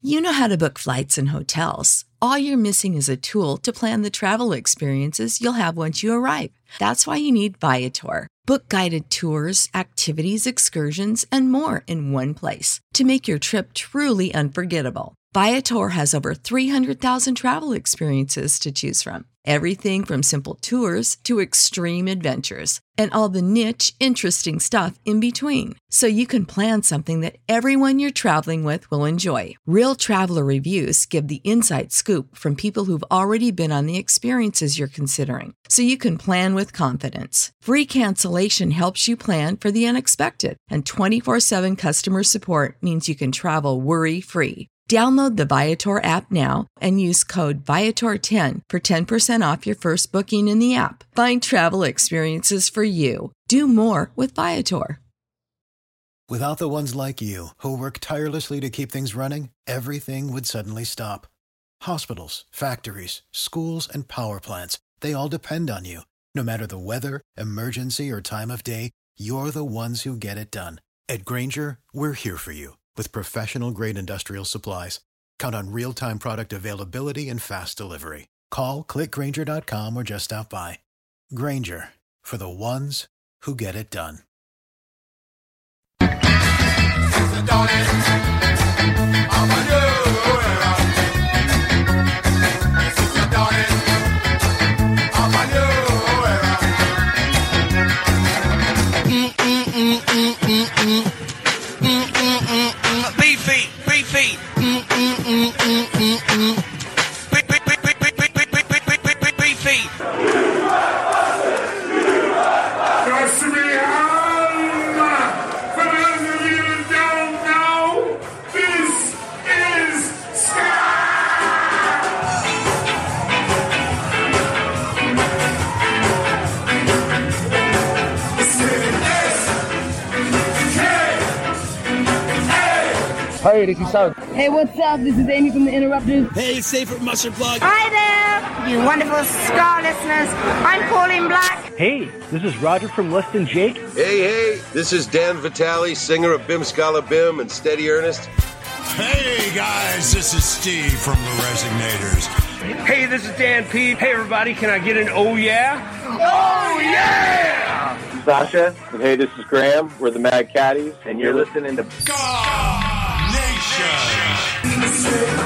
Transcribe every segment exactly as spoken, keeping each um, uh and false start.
You know how to book flights and hotels. All you're missing is a tool to plan the travel experiences you'll have once you arrive. That's why you need Viator. Book guided tours, activities, excursions, and more in one place to make your trip truly unforgettable. Viator has over three hundred thousand travel experiences to choose from. Everything from simple tours to extreme adventures and all the niche, interesting stuff in between. So you can plan something that everyone you're traveling with will enjoy. Real traveler reviews give the inside scoop from people who've already been on the experiences you're considering. So you can plan with confidence. Free cancellation helps you plan for the unexpected. And twenty-four seven customer support means you can travel worry-free. Download the Viator app now and use code Viator ten for ten percent off your first booking in the app. Find travel experiences for you. Do more with Viator. Without the ones like you, who work tirelessly to keep things running, everything would suddenly stop. Hospitals, factories, schools, and power plants, they all depend on you. No matter the weather, emergency, or time of day, you're the ones who get it done. At Grainger, we're here for you. With professional-grade industrial supplies, count on real-time product availability and fast delivery. Call, click Grainger dot com, or just stop by. Grainger, for the ones who get it done. Hey, this is Sam. Hey, what's up? This is Amy from The Interrupters. Hey, it's Safe from Mustard Plug. Hi there, you wonderful Scar listeners. I'm Pauline Black. Hey, this is Roger from Less Than Jake. Hey, hey, this is Dan Vitale, singer of Bim Scala Bim and Steady Ernest. Hey, guys, this is Steve from The Resignators. Hey, this is Dan P. Hey, everybody, can I get an oh yeah? Oh yeah! Sasha. Hey, this is Graham. We're the Mad Caddies, and you're listening to God Nation.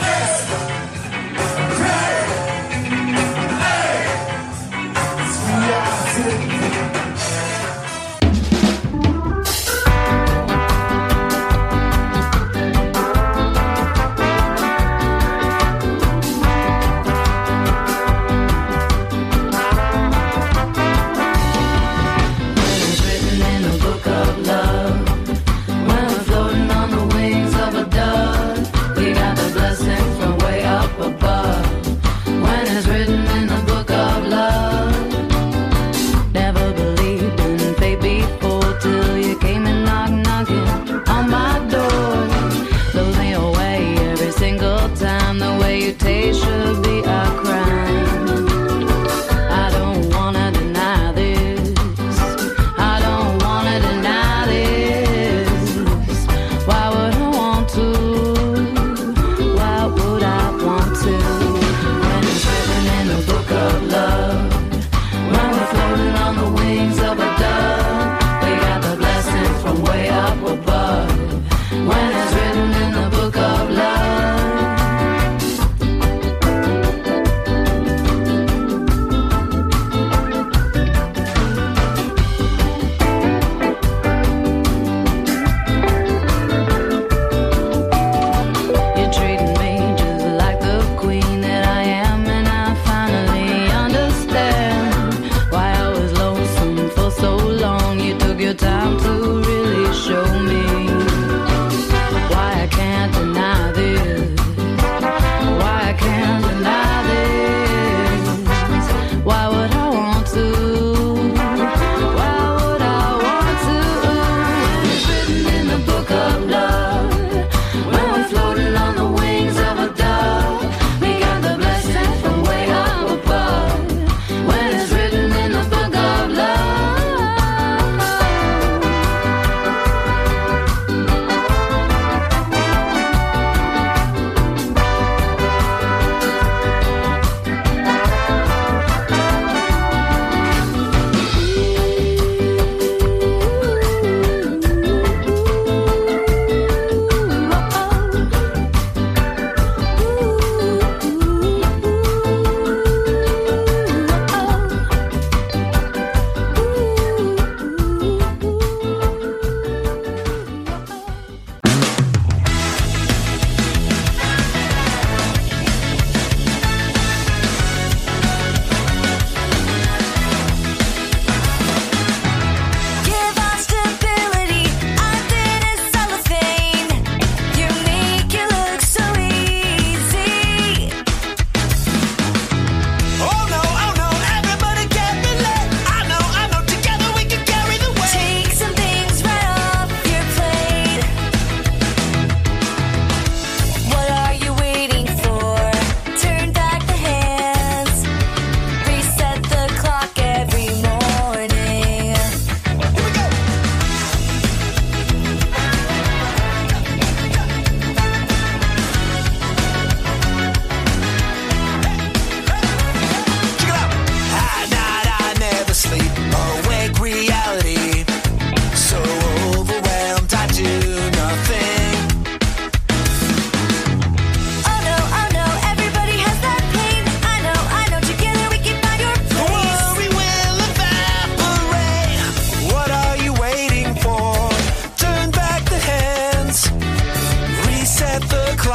Written in a book of love, when I'm floating on the wind.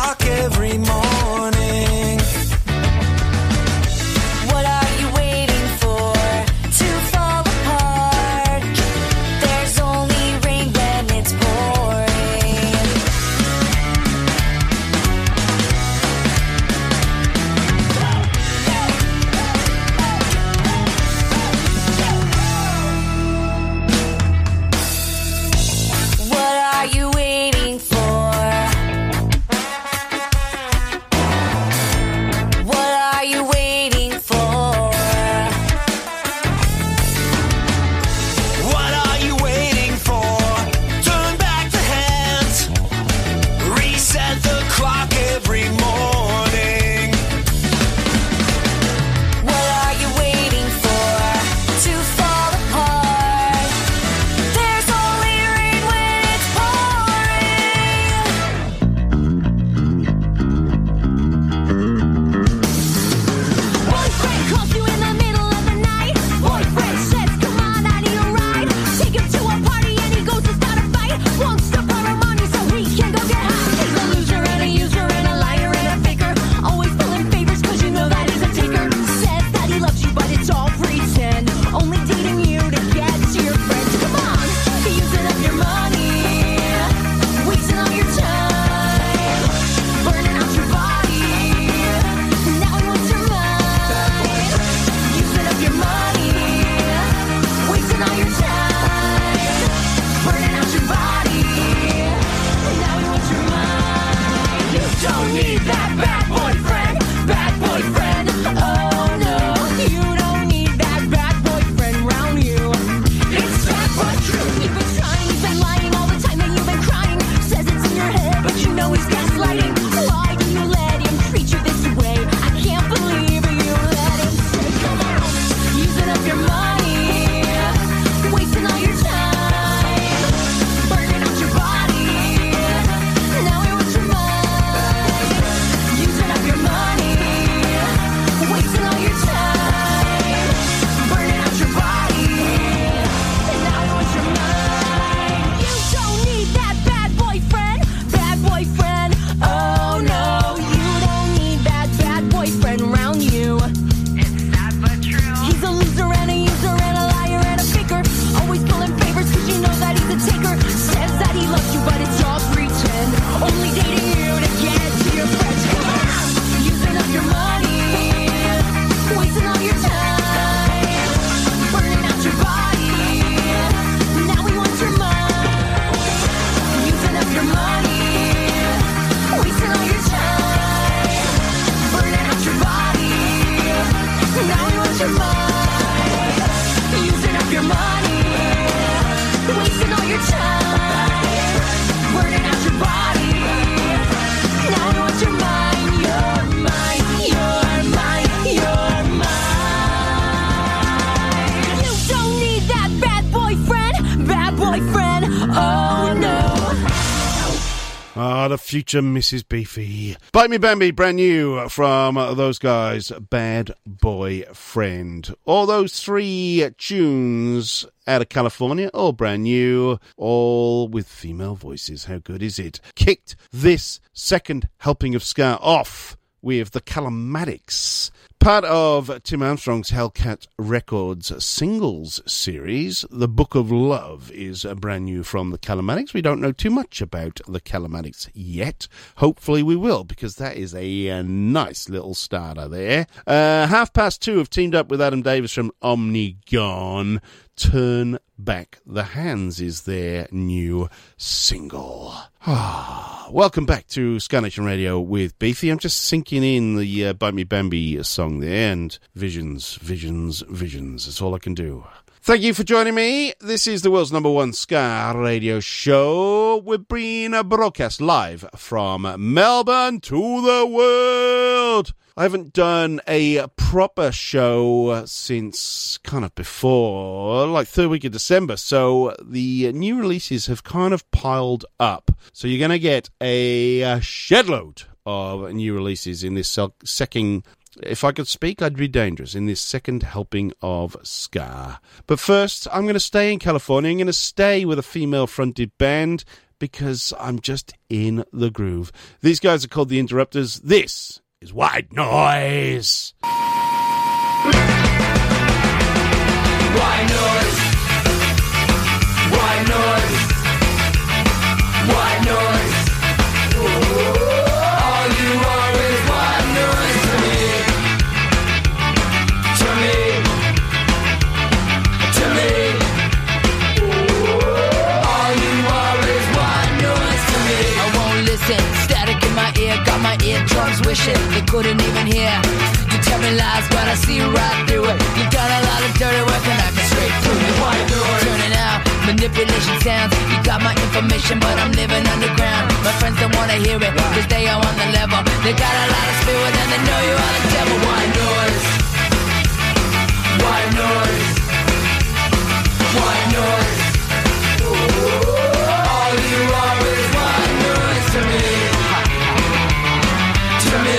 clock every morning. What are you waiting for to fall apart? There's only rain when it's pouring. What are you waiting for? What are you waiting for? What are you waiting for? Turn back the hands. Reset the clock every morning. What are you waiting for to fall apart? There's only rain when it's pouring. Boyfriend calls you in the middle of the night. Boyfriend says, come on, I need a ride. Take him to a party and he goes to start a fight. Wants to borrow money so he can go get high. He's a loser and a user and a liar and a faker. Always pulling favors cause you know that he's a taker. Says that he loves you but it's all pretend. Only dating you to get to your friends. Come on, using up your money, wasting all your time, burning out your body. Now he wants your mind. Using up your money, wasting all your time, burning out your body. Now he wants your mind. You don't need that bad boyfriend, bad boyfriend. Oh no, you don't need that bad boyfriend round you. It's sad but true. You've been trying, you've been lying all the time and you've been crying. Says it's in your head, but you know he's gaslighting. Why do you let him treat you this way? I can't believe you let him say, come on, using up your money, wasting all your time, burning out your body. Now he wants your mind. Using up your money, wasting all your time, burning out your body. Now he wants your mind. You don't need that bad boyfriend, bad boyfriend. Oh no, you don't need that bad boyfriend around you. It's sad but true. He's a loser and a user and a liar and a faker. Always pulling favors cause you know that he's a taker. Says that he loves you but it's all pretend. Only dating you to get to your friends. Come on, using up your money, wasting all your time, burning out your body. Now he wants your mind. Using up your money, wasting all your time, burning out your body. Now he wants your mind. Using up your money, wasting all your time, burning out your body. Now he wants your mind, your mind, your mind, your mind. You don't need that bad boyfriend, bad boyfriend. Oh no. Ah, the future Missus Beefy. Bite Me Bambi, brand new from those guys, Bad Boy Friend. All those three tunes out of California, all brand new, all with female voices. How good is it? Kicked this second helping of ska off with the Calamatics. Part of Tim Armstrong's Hellcat Records singles series, The Book of Love is brand new from the Calamatics. We don't know too much about the Calamatics yet. Hopefully we will, because that is a, a nice little starter there. Uh, Half Past Two have teamed up with Adam Davis from Omnigone. Turn Back the Hands is their new single. Ah, welcome back to Ska Nation Radio with Beefy. I'm just sinking in the uh, Bite Me Bambi song there, and visions, visions, visions. That's all I can do. Thank you for joining me. This is the world's number one ska radio show. We're being broadcast live from Melbourne to the world. I haven't done a proper show since kind of before, like third week of December, so the new releases have kind of piled up. So you're going to get a shed-load of new releases in this second, if I could speak, I'd be dangerous, in this second helping of ska. But first, I'm going to stay in California. I'm going to stay with a female-fronted band because I'm just in the groove. These guys are called The Interrupters. This is White Noise. White noise. White noise. White noise. All you are is white noise to me. To me. To me. All you are is white noise to me. I won't listen. Static in my ear, got my eardrums wishing they couldn't even hear. You tell me lies, but I see right through it. You've done a lot of dirty work and I can straight through it. White noise. Turning out, manipulation sounds. You got my information, but I'm living underground. My friends don't wanna hear it, cause they are on the level. They got a lot of spirit and they know you are the devil. White noise. White noise. White noise. All you are is white noise to me. To me.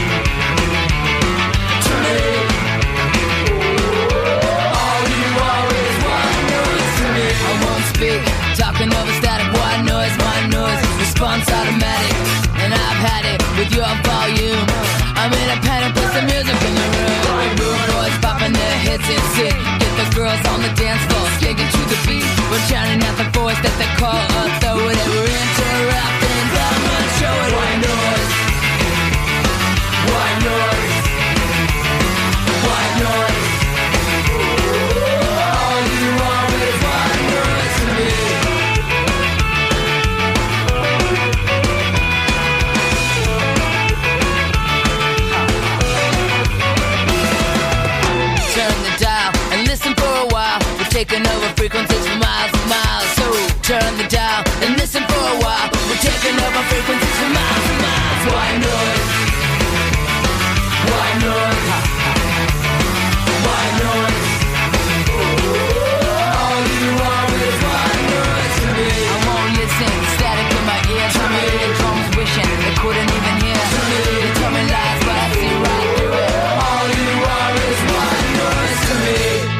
To me. All you are is white noise to me. I won't speak, talking over static. White noise, white noise, response automatic. And I've had it with your volume. I'm in a panic, put some music in the room. Rude boys popping their heads and sit. Get the girls on the dance floor, gigging to the beat. We're shouting out the voice that they call us. Throw it and we're interrupting. Come on, show it. White noise. White noise. White noise. All you are is white noise to me. Turn the dial and listen for a while. We're taking over frequencies for miles and miles. So turn the dial and listen for a while. We're taking over frequencies for miles and miles. White noise. White noise. White noise. All you are is white noise to me. I won't listen. Static in my ears. I'm in drums wishing they couldn't even hear. They tell me lies, but I see right through it. All you are is white noise to me.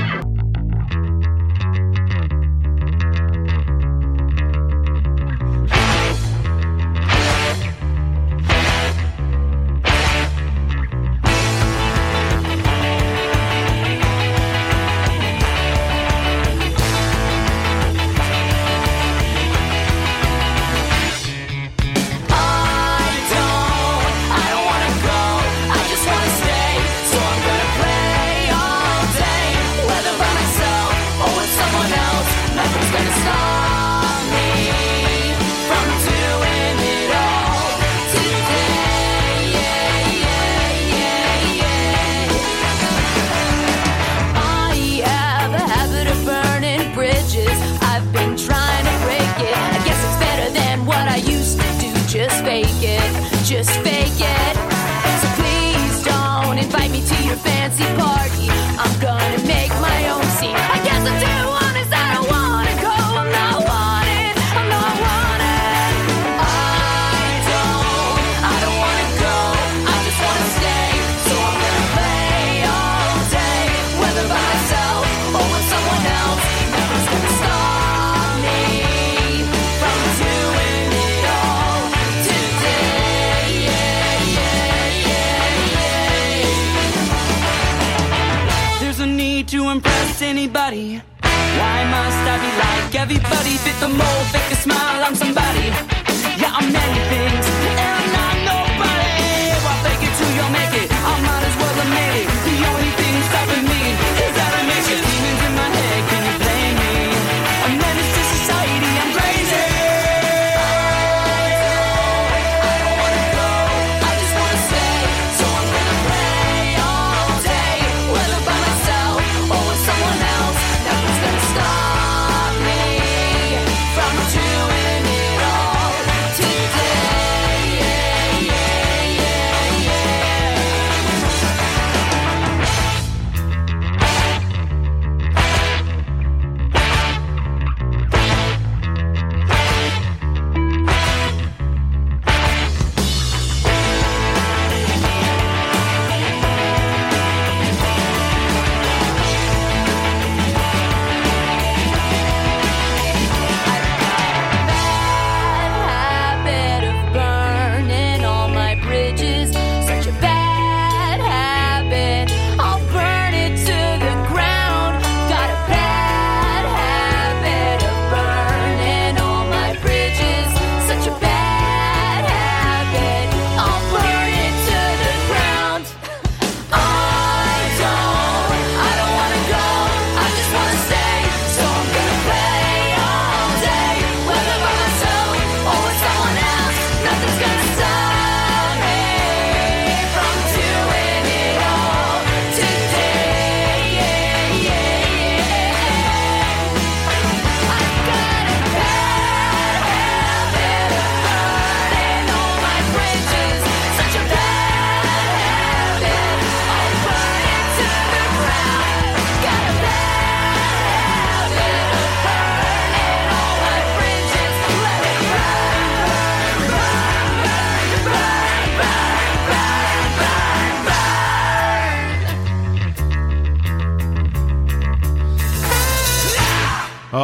Just fake it. So please don't invite me to your fancy party. I'm gonna make my own scene. I guess I'm too honest. I don't wanna go. I'm not wanted. I'm not wanted. I don't. I don't wanna go. I just wanna stay. So I'm gonna play all day, whether by myself or with someone else. Nothing's gonna stop me from doing it all today. There's a need to impress anybody. Why must I be like everybody? Fit the mold, fake a smile, I'm somebody. Yeah, I'm many things, and I'm nobody. Well, fake it till you'll make it. I might as well have made it. The only thing stopping me is that I make it. Demons in my head, can you blame me? A menace to society, I'm crazy. I don't wanna go, I just wanna stay. So I'm gonna play all day, whether by myself or with someone else. Nothing's gonna stop me from doing it all today.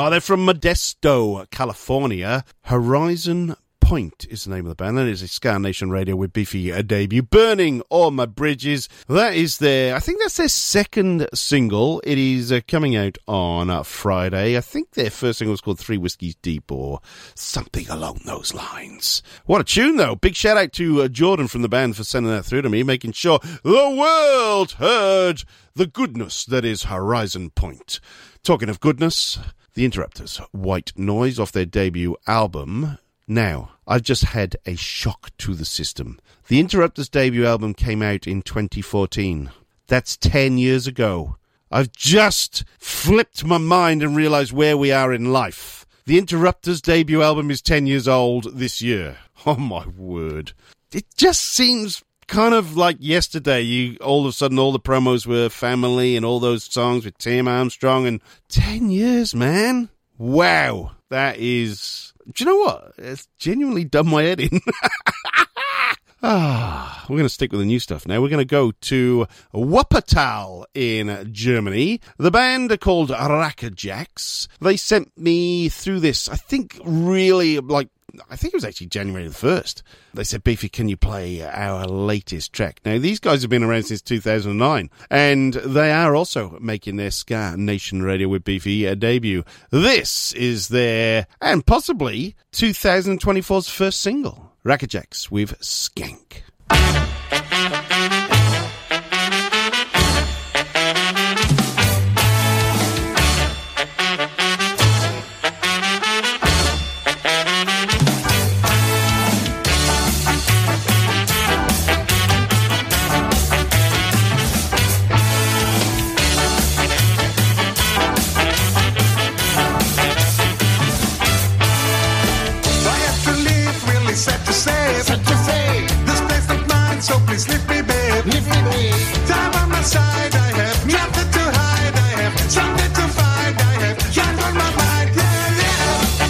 Oh, they're from Modesto, California. Horizon Point is the name of the band. That is a Ska Nation Radio with Beefy a debut. Burning All My Bridges. That is their, I think that's their second single. It is uh, coming out on uh, Friday. I think their first single was called Three Whiskies Deep or something along those lines. What a tune, though. Big shout out to uh, Jordan from the band for sending that through to me, making sure the world heard the goodness that is Horizon Point. Talking of goodness, The Interrupters, White Noise, off their debut album. Now, I've just had a shock to the system. The Interrupters' debut album came out in twenty fourteen. That's ten years ago. I've just flipped my mind and realised where we are in life. The Interrupters' debut album is ten years old this year. Oh, my word. It just seems kind of like yesterday. You all of a sudden, all the promos were Family and all those songs with Tim Armstrong. And ten years, man. Wow. That is... Do you know what? It's genuinely done my head in. ah, we're going to stick with the new stuff now. We're going to go to Wuppertal in Germany. The band are called Rackerjacks. They sent me through this, I think, really, like, I think it was actually January the first. They said, Beefy, can you play our latest track? Now, these guys have been around since two thousand nine, and they are also making their Ska Nation Radio with Beefy a debut. This is their, and possibly, twenty twenty-four's first single, Rackerjacks with Skank. Sad to say, sad to say, this place not mine, so please leave me, babe. Leave me, babe. Time on my side, I have nothing to hide. I have something to find. I have time on my mind, yeah, yeah.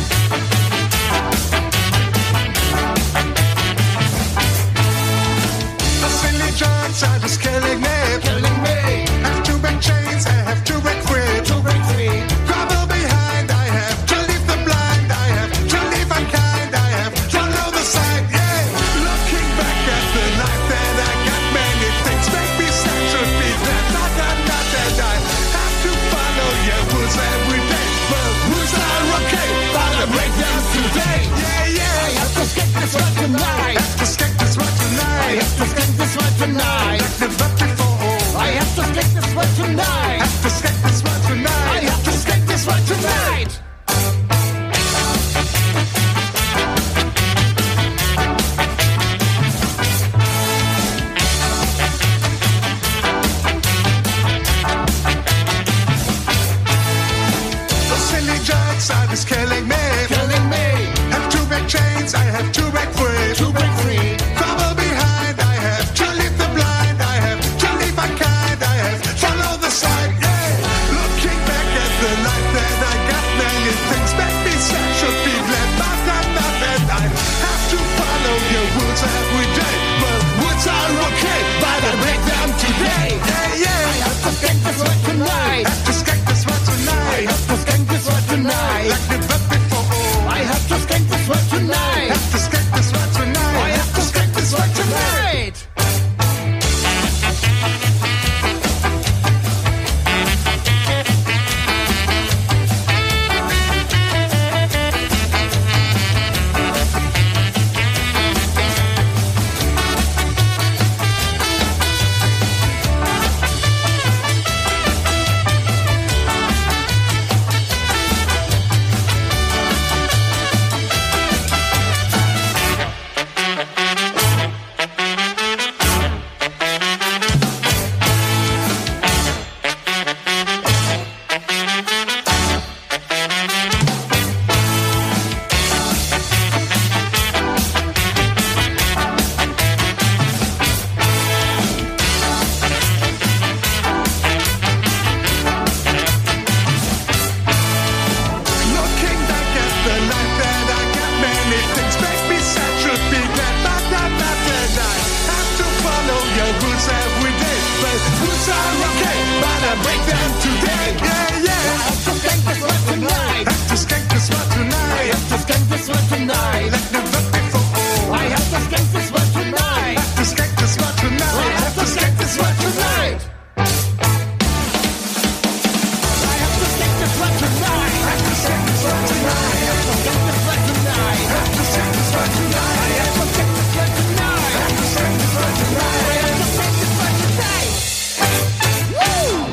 The silly drugs are just killing me, killing me. Have to break chains, I have to break free, to break free. Trouble behind, I have to leave the blind. I have to leave unkind. I have to side, yeah. Looking back at the life that I got, many things make me sad, should be glad. Not that, not that I have to follow your rules every day. Well, rules are okay, but I break them today. Yeah, yeah. I have to skate this one tonight. Have to skate this one tonight. I have to skate this one tonight. Like never before. I have to skate this one tonight. Have to skate this one tonight. I have to skate this one tonight. Is killing me, killing me. Have to break chains, I have to break free, to break free. Trouble behind, I have to leave the blind. I have to leave unkind. I have follow the side, yeah. Looking back at the life that I got, many things make me sad, should be glad, but I'm not. And I have to follow your rules every day. Well, rules are okay, but I break them today. Yeah, yeah. I have to skate this one tonight. Have to skate this one tonight. I have to skate this one tonight. Like never before. I have to skate this one tonight. Have to skate this one tonight. I have to skate this one tonight. Rules are okay, but I break them today. Yeah, yeah. skank the sweat tonight. Have to skank the sweat tonight. I have to skank the sweat tonight. Like never before. I have to skank the sweat tonight. Have to skank the sweat tonight. I have to skank the sweat tonight. I have to skank the sweat tonight. I have to skank the sweat tonight. I have to skank the sweat tonight. I have to skank the sweat tonight. I have to skank the sweat tonight. I have to skank the sweat tonight. I have to skank the sweat tonight. Woo!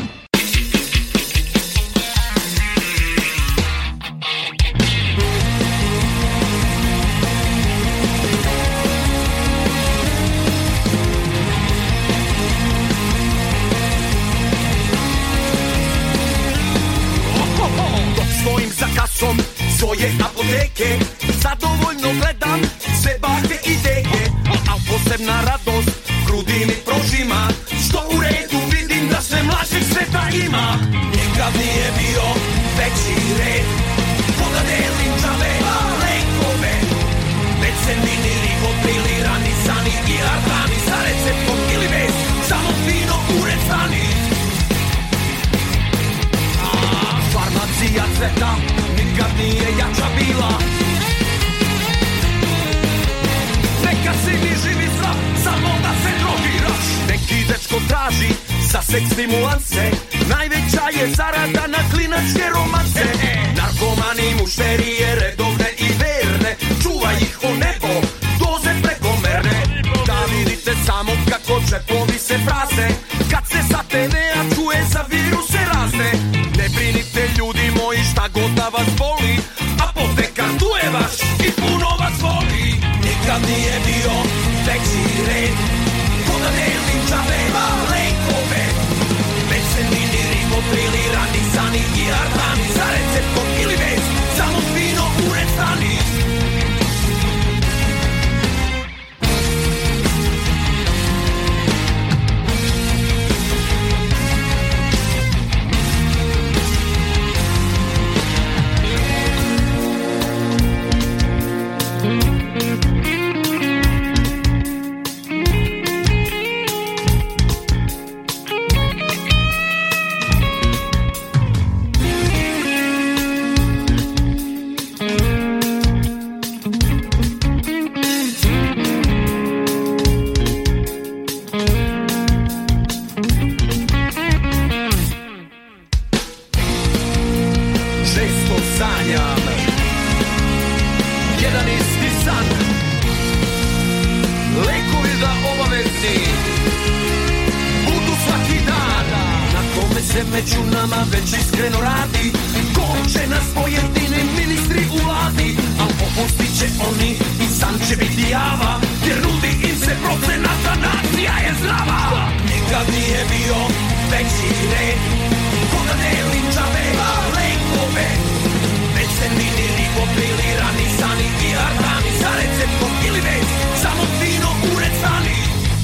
Stojim za kasom svoje apoteke, zadovoljno gledam sve bake i deke, a posebna radost grudi mi prožima, što u redu vidim da sve mlađeg sveta ima. Nikad nije bio veći red, ko da delim džave lekove, već se mini rigotrilirani sani i ardani sa receptom ili bez, samo fino urecani. Farmacija cveta nikad nije jača bila. Neka si mi živi zdrav, samo da se drogiraš. Neki dečko traži za seks stimulanse, najveća je zarada na klinačke romance. Narkomani mušterije redovne i verne, čuva ih o nebo, doze prekomerne. Da vidite samo kako džepovi se prazne, kad se sa te vea čuje za viruse razne. Ne brinite ljudi moji šta god da vas boli, apotekar tu je vaš i puno vas voli. Nikad nije bio veći red, ko da delim džave lekove, već se mini rigotrilirani sani i ardani sa receptom ili bez, samo fino urecani. Među nama već iskreno radi, ko će nas pojedini ministri u vladi, al popustit će oni i sam će biti java, jer nudi im se procenata, nacija je zdrava. Nikad nije bio veći red, ko da delim džave lekove, već se mini rigotrilirani sani i ardani sa receptom ili bez, samo fino urecani.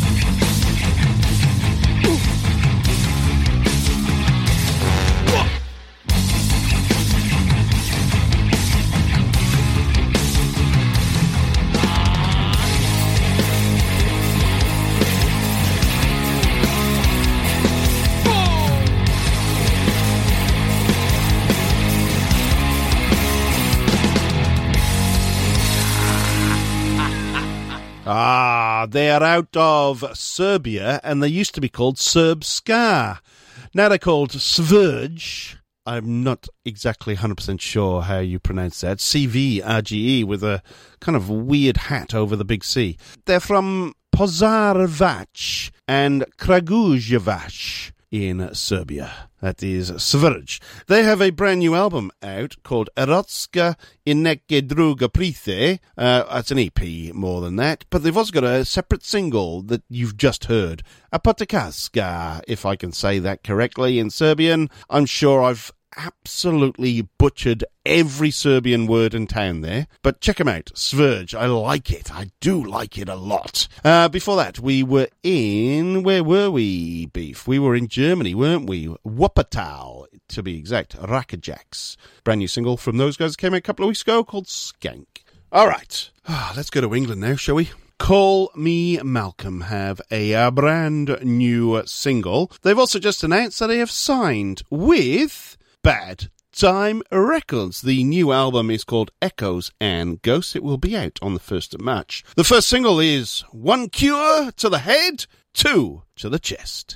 Ah, they are out of Serbia, and they used to be called Serbska. Now they're called Svrge. I'm not exactly one hundred percent sure how you pronounce that. C V R G E with a kind of weird hat over the big C. They're from Požarevac and Kragujevac in Serbia. That is Svrge. They have a brand new album out called Erotska i neke druga prithe. Uh, it's an E P more than that, but they've also got a separate single that you've just heard. Apotekaska, if I can say that correctly in Serbian. I'm sure I've absolutely butchered every Serbian word in town there, but check them out. Svrge, I like it. I do like it a lot. Uh, before that, we were in, where were we, Beef? We were in Germany, weren't we? Wuppertal, to be exact. Rackerjacks. Brand new single from those guys that came out a couple of weeks ago called Skank. All right, ah, let's go to England now, shall we? Call Me Malcolm have a uh, brand new single. They've also just announced that they have signed with Bad Time Records. The new album is called Echoes and Ghosts. It will be out on the first of March. The first single is One Cure to the Head, Two to the Chest.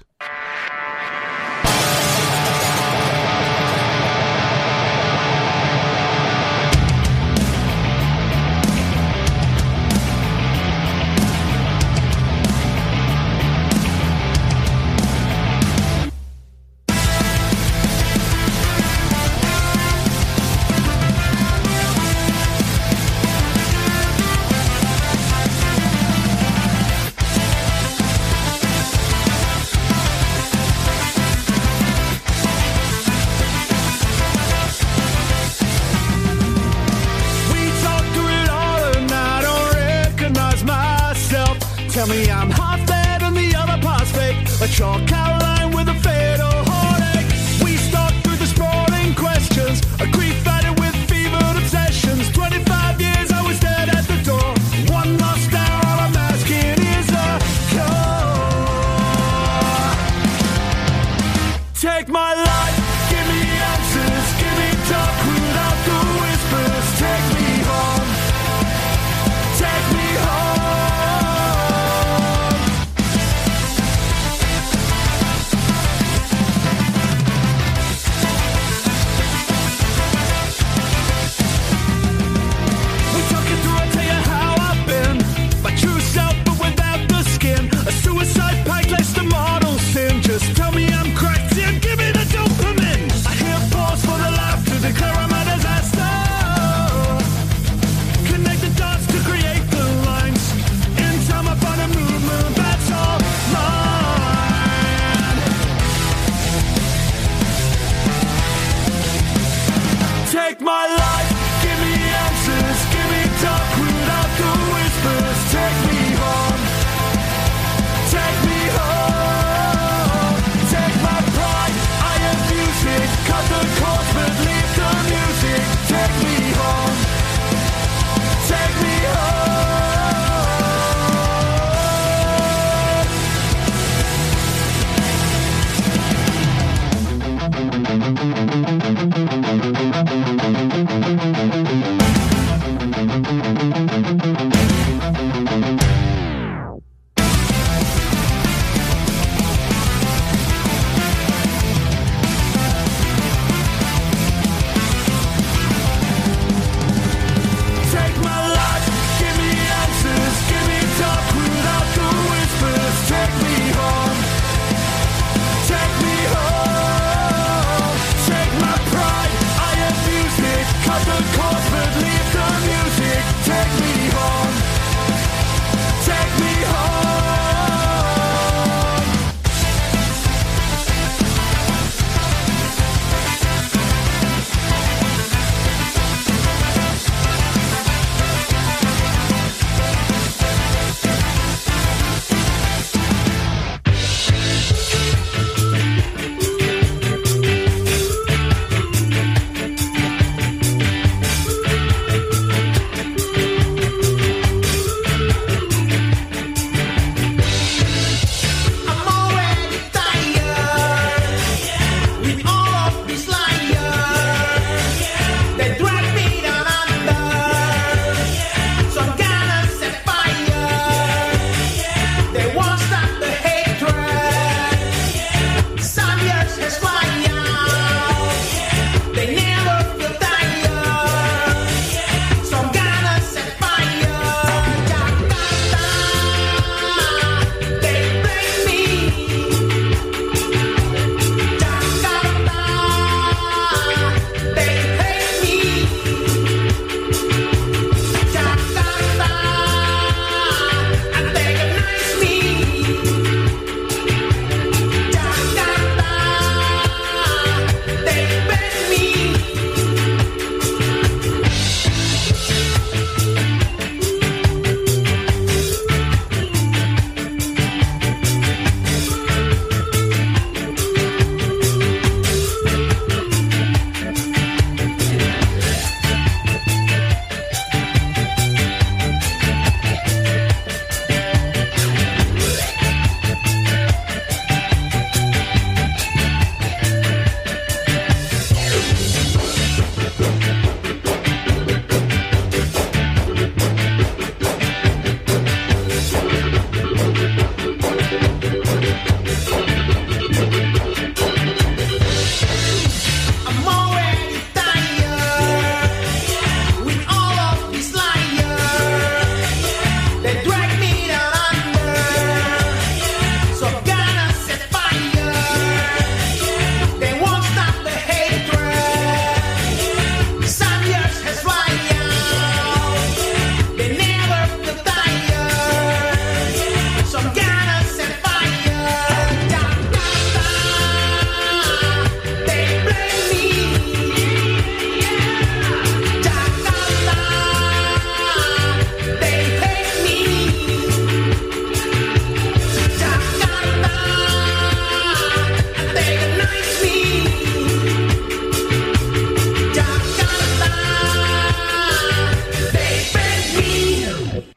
Thank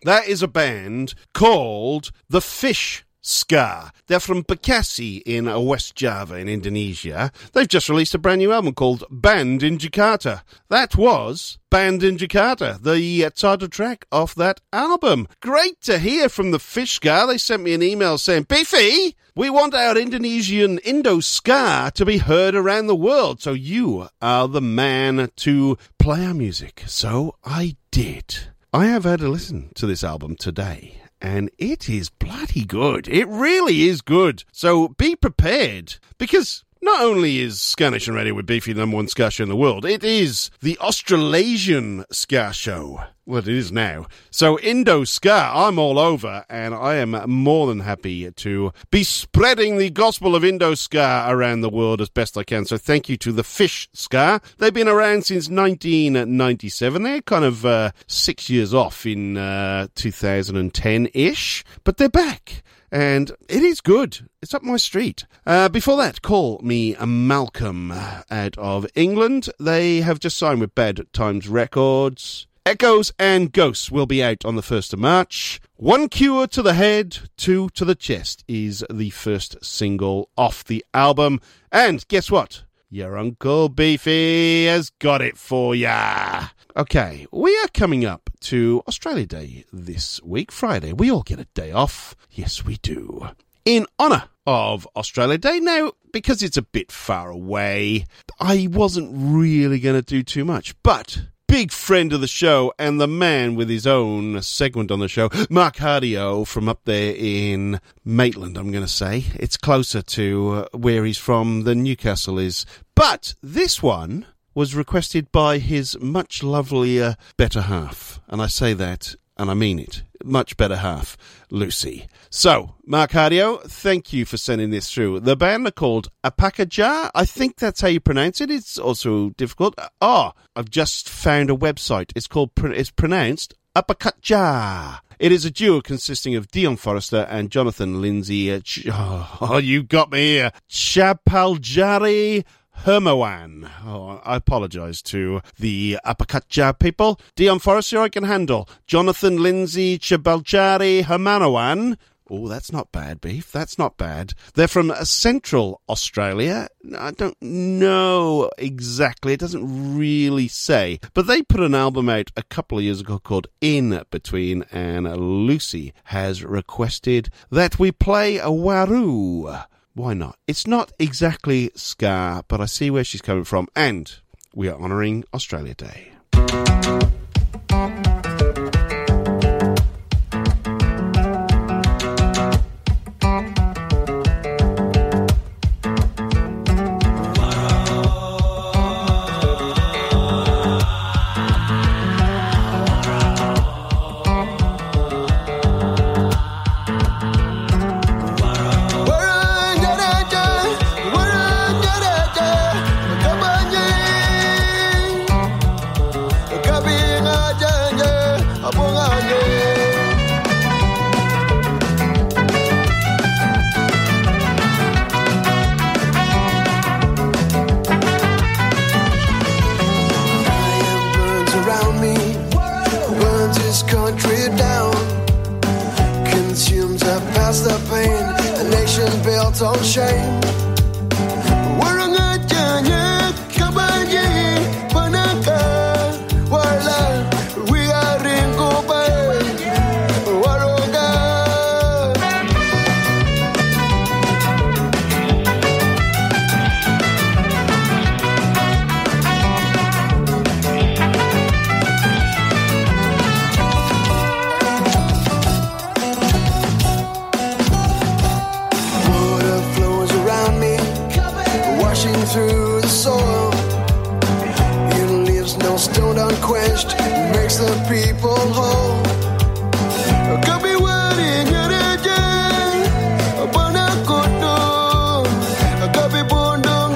That is a band called The Fish Ska. They're from Bekasi in West Java in Indonesia. They've just released a brand new album called Band in Jakarta. That was Band in Jakarta, the uh, title track off that album. Great to hear from the Fish Ska. They sent me an email saying, Beefy, we want our Indonesian Indo Ska to be heard around the world, so you are the man to play our music. So I did. I have had a listen to this album today, and it is bloody good. It really is good. So be prepared, because not only is Ska Nation Radio with Beefy the number one ska show in the world, it is the Australasian ska show. Well, it is now. So Indo Ska, I'm all over, and I am more than happy to be spreading the gospel of Indo Ska around the world as best I can. So thank you to the Fish Ska. They've been around since nineteen ninety-seven. They're kind of uh, six years off in uh, two thousand ten-ish, but they're back. And it is good. It's up my street. Uh, before that, Call Me Malcolm out of England. They have just signed with Bad Times Records. Echoes and Ghosts will be out on the first of March. One Cure to the Head, Two to the Chest is the first single off the album. And guess what? Your Uncle Beefy has got it for ya. Okay, we are coming up to Australia Day this week, Friday. We all get a day off. Yes, we do. In honour of Australia Day. Now, because it's a bit far away, I wasn't really going to do too much. But big friend of the show and the man with his own segment on the show, Mark Hardio from up there in Maitland, I'm going to say. It's closer to where he's from than Newcastle is. But this one was requested by his much lovelier better half. And I say that, and I mean it. Much better half, Lucy. So, Mark Hardio, thank you for sending this through. The band are called Apakaja. I think that's how you pronounce it. It's also difficult. Oh, I've just found a website. It's called, it's pronounced Apakaja. It is a duo consisting of Dion Forrester and Jonathan Lindsay. Uh, Ch- oh, you got me here. Chapaljari Hermawan. Oh, I apologise to the Apakaja people. Dion Forrester I can handle. Jonathan Lindsay, Chabaljari Hermanawan. Oh, that's not bad, Beef. That's not bad. They're from Central Australia. I don't know exactly. It doesn't really say. But they put an album out a couple of years ago called In Between, and Lucy has requested that we play a Waru. Why not? It's not exactly ska, but I see where she's coming from, and we are honouring Australia Day. On shame. Warang ajanya kabayi panaka wala we are in Kopai waroga. Through the soil, it leaves no stone unquenched, makes the people whole. Could be waiting at a day, upon a koto, could be bondong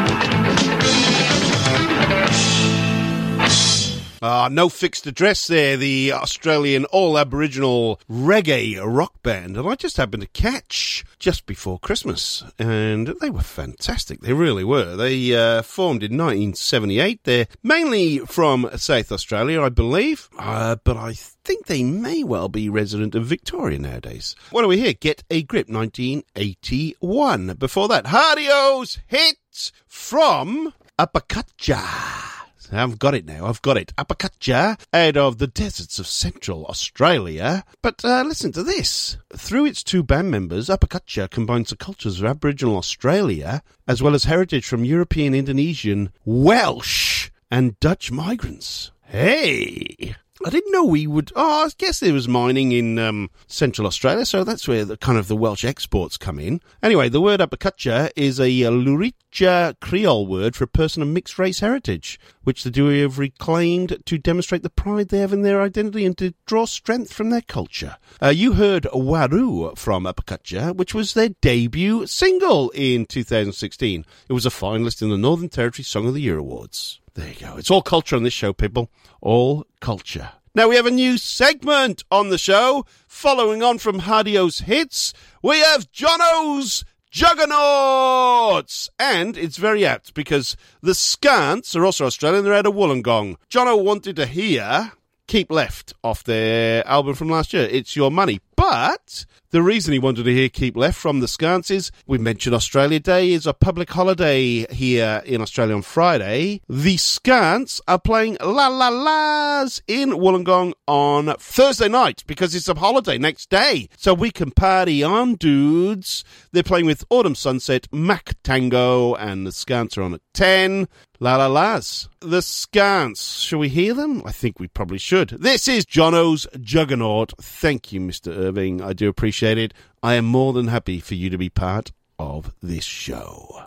Ah, No Fixed Address there, the Australian all-Aboriginal reggae rock band. And I just happened to catch just before Christmas. And they were fantastic. They really were. They uh, formed in nineteen seventy-eight. They're mainly from South Australia, I believe. Uh, but I think they may well be resident of Victoria nowadays. What do we hear? Get a Grip, nineteen eighty-one. Before that, Hardio's hit from Apakatja. I've got it now, I've got it. Apakatja, out of the deserts of Central Australia. But uh, listen to this. Through its two band members, Apakatja combines the cultures of Aboriginal Australia, as well as heritage from European, Indonesian, Welsh, and Dutch migrants. Hey! I didn't know we would... Oh, I guess there was mining in um, Central Australia, so that's where the kind of the Welsh exports come in. Anyway, the word Apakatja is a Luritja Creole word for a person of mixed race heritage, which the duo have reclaimed to demonstrate the pride they have in their identity and to draw strength from their culture. Uh, you heard Waru from Apakatja, which was their debut single in two thousand sixteen. It was a finalist in the Northern Territory Song of the Year Awards. There you go. It's all culture on this show, people. All culture. Now we have a new segment on the show. Following on from Hardio's hits, we have Jono's Juggernauts. And it's very apt because the Skants are also Australian. They're out of Wollongong. Jono wanted to hear Keep Left off their album from last year, It's Your Money. But the reason he wanted to hear Keep Left from the Skants is, we mentioned Australia Day is a public holiday here in Australia on Friday. The Skants are playing La La La's in Wollongong on Thursday night because it's a holiday next day. So we can party on, dudes. They're playing with Autumn Sunset, Mac Tango, and the Skants are on at ten. La La La's. The Skants. Shall we hear them? I think we probably should. This is Jono's Juggernaut. Thank you, Mister Irving. I do appreciate it. I am more than happy for you to be part of this show.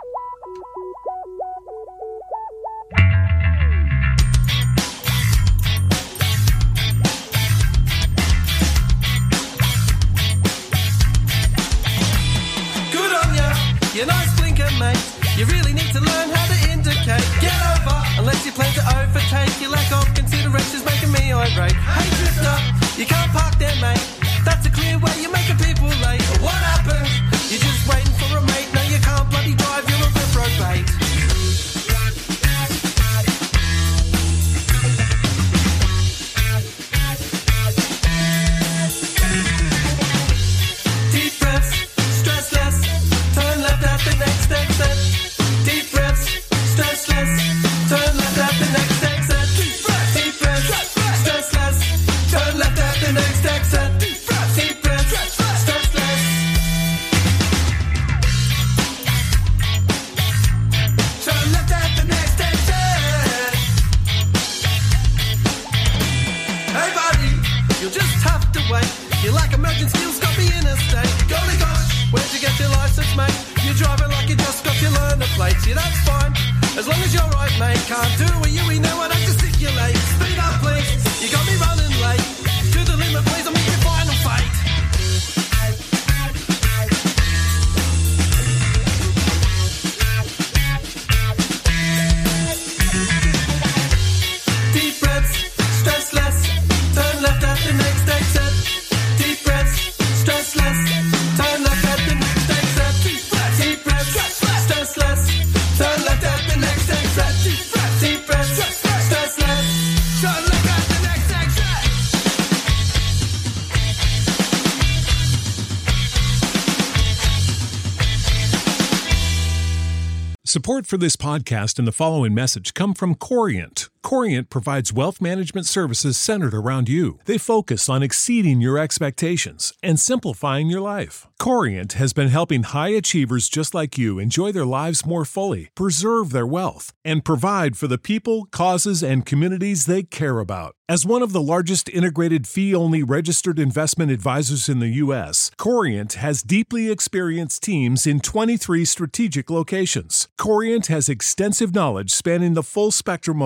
Good on ya, you nice blinker, mate. You really need to learn how to indicate. Get over, unless you plan to overtake. Your lack of consideration's making me irate. Hey, drifter, you can't park there, mate. That's a clear way you're making people late. What happened? You're just waiting for a mate. No, you can't bloody drive, you're a reprobate. Deep breaths, stress less. Turn left at the next exit. Deep breaths, stress less. Turn left at the next exit. Deep breaths, deep breaths, stress less. Turn left at the next exit. Deep breaths, deep breaths, stress less. Turn left at the next exit. Hey buddy, you'll just have to wait. You lack emerging skills, got me in a state. Golly gosh, where'd you get your license, mate? You're driving like you just got your learner plates. Yeah, that's fine, as long as you're right, mate. Can't do a you, we know I don't gesticulate. Speed up, please, you got me running late. To the limit, please, I'll meet your final fate. Deep breaths, stress less. Turn left at the next exit. Deep breaths, stress less. Turn left at the next exit. Deep breaths, deep breaths, stress less. Turn left at the next exit. Deep breaths, deep breaths, stress less. Turn left at the next exit. Support for this podcast and the following message come from Corient. Corient provides wealth management services centered around you. They focus on exceeding your expectations and simplifying your life. Corient has been helping high achievers just like you enjoy their lives more fully, preserve their wealth, and provide for the people, causes, and communities they care about. As one of the largest integrated fee-only registered investment advisors in the U S, Corient has deeply experienced teams in twenty-three strategic locations. Corient has extensive knowledge spanning the full spectrum of planning,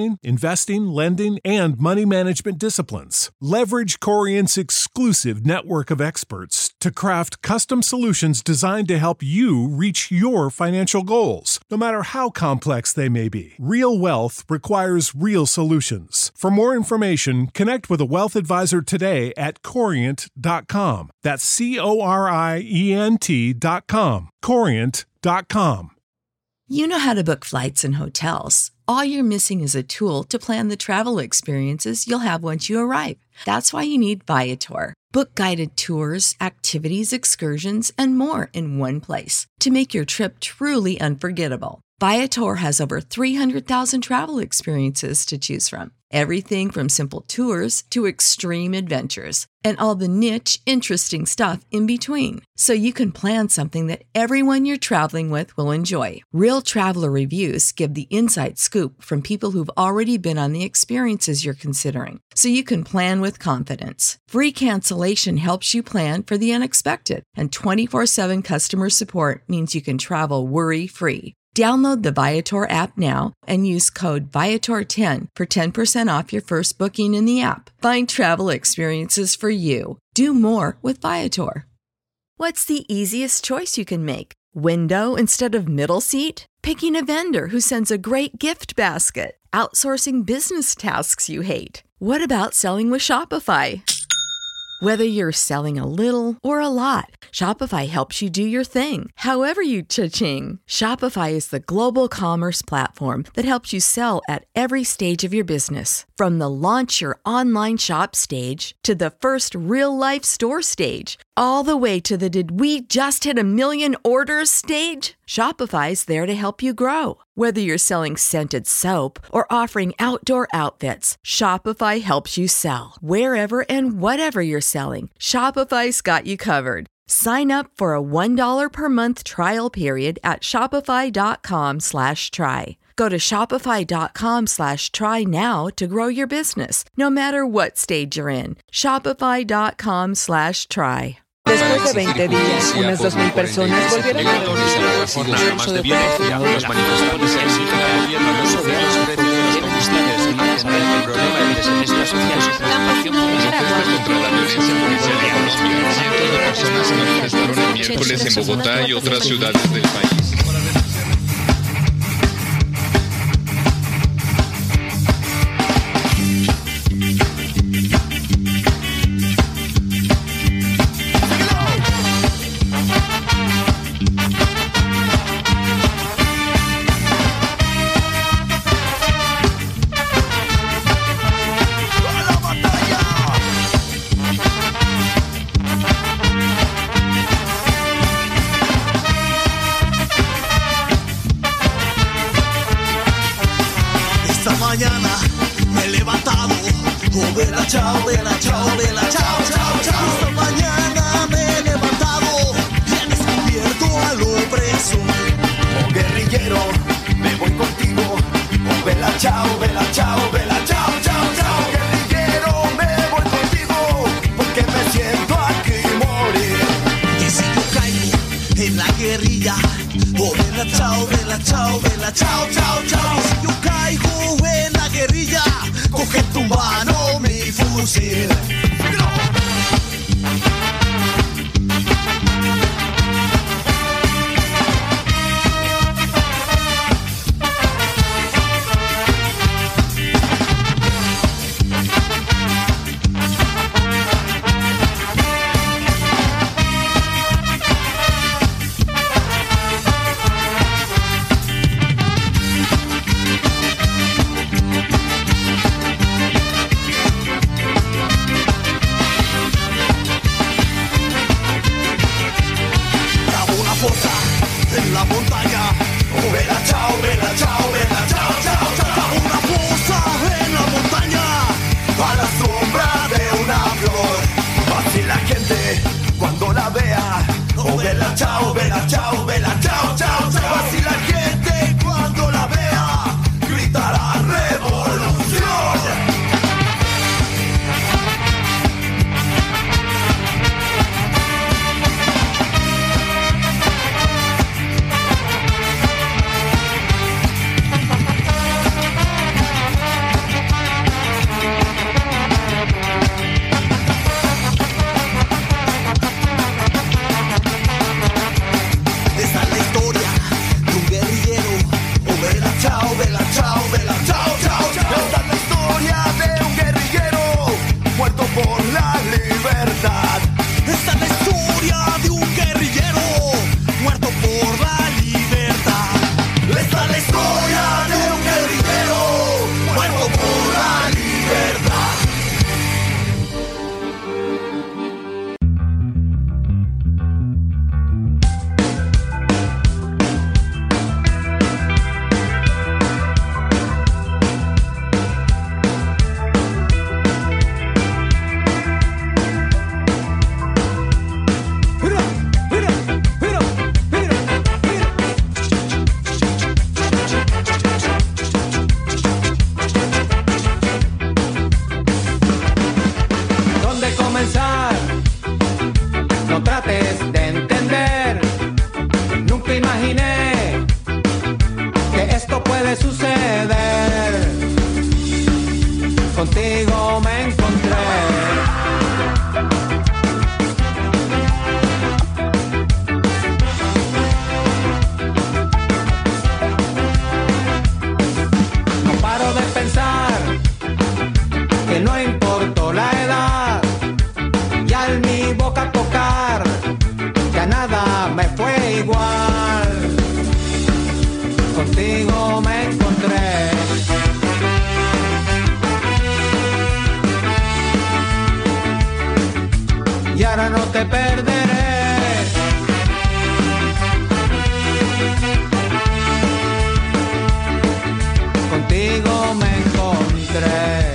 planning, investing, lending, and money management disciplines. Leverage Corient's exclusive network of experts to craft custom solutions designed to help you reach your financial goals, no matter how complex they may be. Real wealth requires real solutions. For more information, connect with a wealth advisor today at corient dot com. That's C O R I E N T dot com. corient dot com. You know how to book flights and hotels. All you're missing is a tool to plan the travel experiences you'll have once you arrive. That's why you need Viator. Book guided tours, activities, excursions, and more in one place to make your trip truly unforgettable. Viator has over three hundred thousand travel experiences to choose from. Everything from simple tours to extreme adventures and all the niche, interesting stuff in between. So you can plan something that everyone you're traveling with will enjoy. Real traveler reviews give the inside scoop from people who've already been on the experiences you're considering. So you can plan with confidence. Free cancellation helps you plan for the unexpected. And twenty-four seven customer support means you can travel worry-free. Download the Viator app now and use code Viator ten for ten percent off your first booking in the app. Find travel experiences for you. Do more with Viator. What's the easiest choice you can make? Window instead of middle seat? Picking a vendor who sends a great gift basket? Outsourcing business tasks you hate? What about selling with Shopify? Whether you're selling a little or a lot, Shopify helps you do your thing, however you cha-ching. Shopify is the global commerce platform that helps you sell at every stage of your business. From the launch your online shop stage to the first real-life store stage, all the way to the did we just hit a million orders stage. Shopify's there to help you grow. Whether you're selling scented soap or offering outdoor outfits, Shopify helps you sell. Wherever and whatever you're selling, Shopify's got you covered. Sign up for a one dollar per month trial period at shopify.com slash try. Go to shopify.com slash try now to grow your business, no matter what stage you're in. Shopify.com slash try. Después de veinte días, unas dos mil personas volvieron a jornadas de violencia. Los manifestantes exigen al gobierno no subir los precios de los combustibles, margen del problema de desigualdad social, contra la violencia policial. Los mil cientos de personas se manifestaron el miércoles en Bogotá y otras ciudades del país. Chao, vela, chao, vela, chao, chao, chao. Esta mañana me he levantado y he descubierto al opresor. Oh guerrillero, me voy contigo. Oh vela, chao, vela, chao, vela, chao, chao, chao. Guerrillero, me voy contigo porque me siento aquí morir. Y si yo caigo en la guerrilla, oh vela, chao, vela, chao, vela, chao, chao, chao. Y si yo caigo en la guerrilla, coge tu mano mi fusil. te perderé. Contigo me encontré.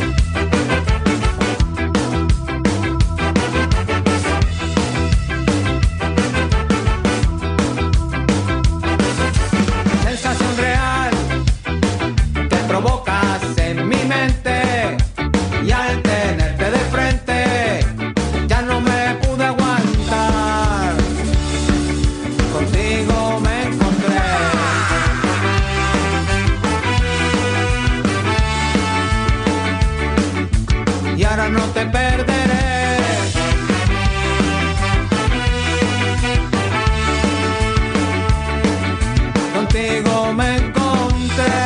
Sensación real que provocas en mi mente, y al tenerte de frente ya no me pude aguantar. Contigo me encontré. Y ahora no te perderé. Contigo me encontré.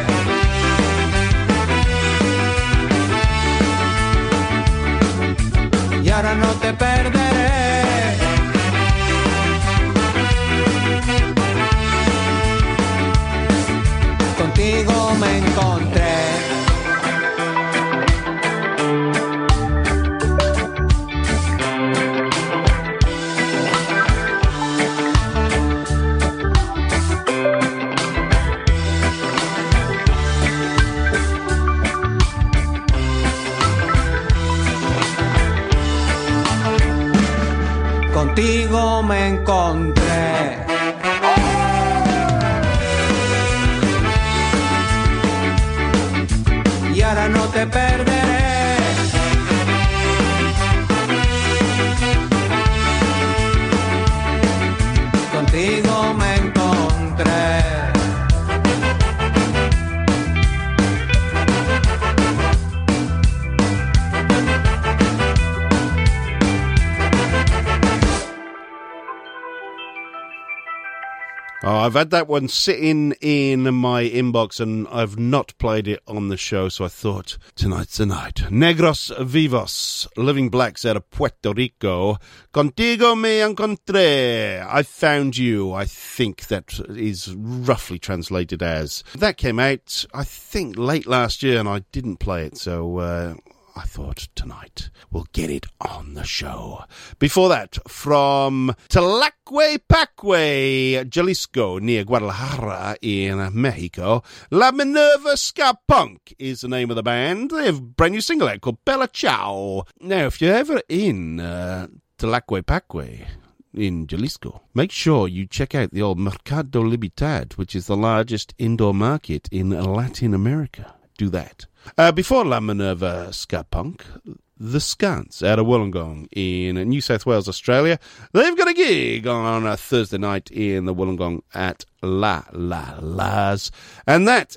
Y ahora no te perderé. Contigo me encontré. Contigo me encontré. Y ahora no te perderé. Contigo me encontré. Oh, I've had that one sitting in my inbox and I've not played it on the show, so I thought, tonight's the night. Negros Vivos, Living Blacks out of Puerto Rico. Contigo me encontré. I found you. I think that is roughly translated as. That came out, I think, late last year and I didn't play it, so uh, I thought tonight we'll get it on the show. Before that, from Tlaquepaque, Jalisco, near Guadalajara in Mexico, La Minerva Ska Punk is the name of the band. They have a brand new single out called Bella Ciao. Now, if you're ever in uh, Tlaquepaque in Jalisco, make sure you check out the old Mercado Libertad, which is the largest indoor market in Latin America. Do that. Uh, before La Minerva Ska Punk, The Scants out of Wollongong in New South Wales, Australia. They've got a gig on a Thursday night in the Wollongong at La La La's. And that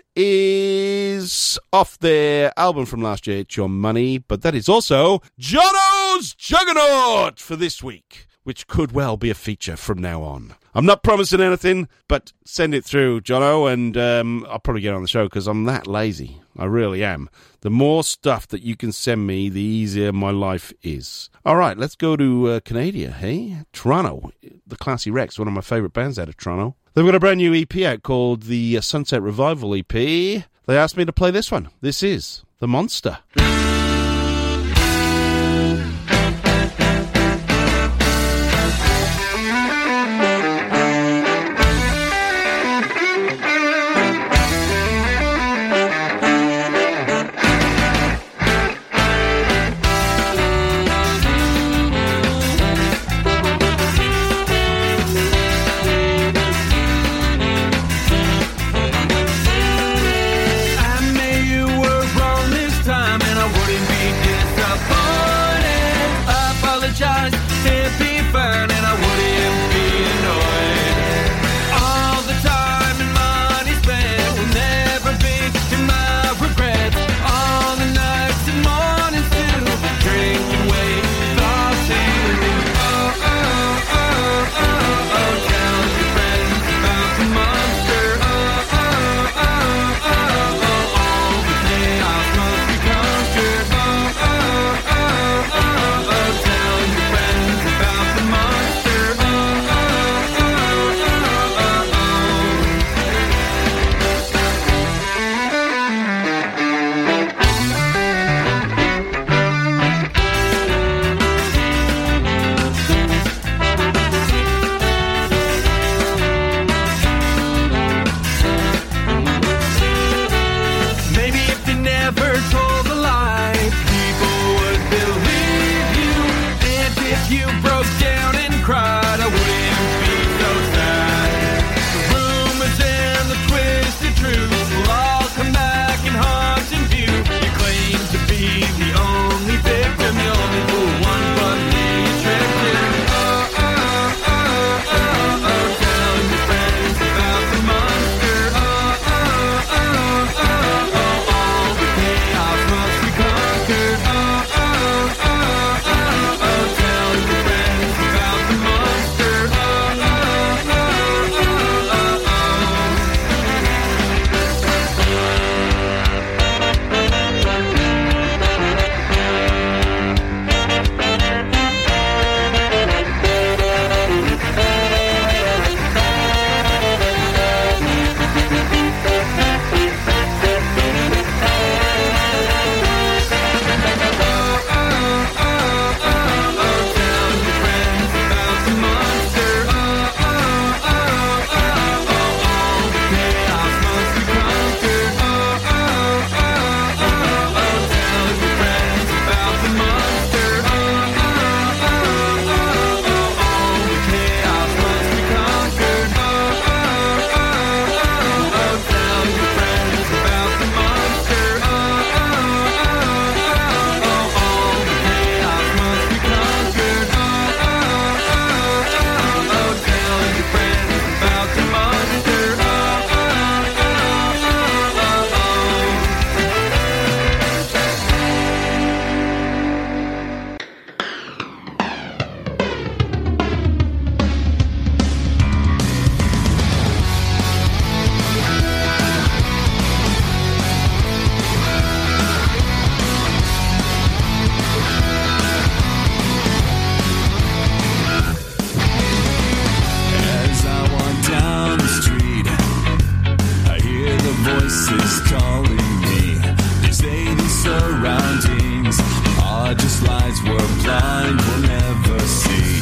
is off their album from last year, It's Your Money. But that is also Jono's Juggernaut for this week, which could well be a feature from now on. I'm not promising anything, but send it through, Jono, and um, I'll probably get on the show because I'm that lazy. I really am. The more stuff that you can send me, the easier my life is. All right, let's go to uh, Canada, hey? Toronto, the Classy Rex, one of my favourite bands out of Toronto. They've got a brand new E P out called the uh, Sunset Revival E P. They asked me to play this one. This is The Monster. I knew you were wrong this time, and I wouldn't voices calling me. These eighty surroundings are just lights we're blind, we'll never see.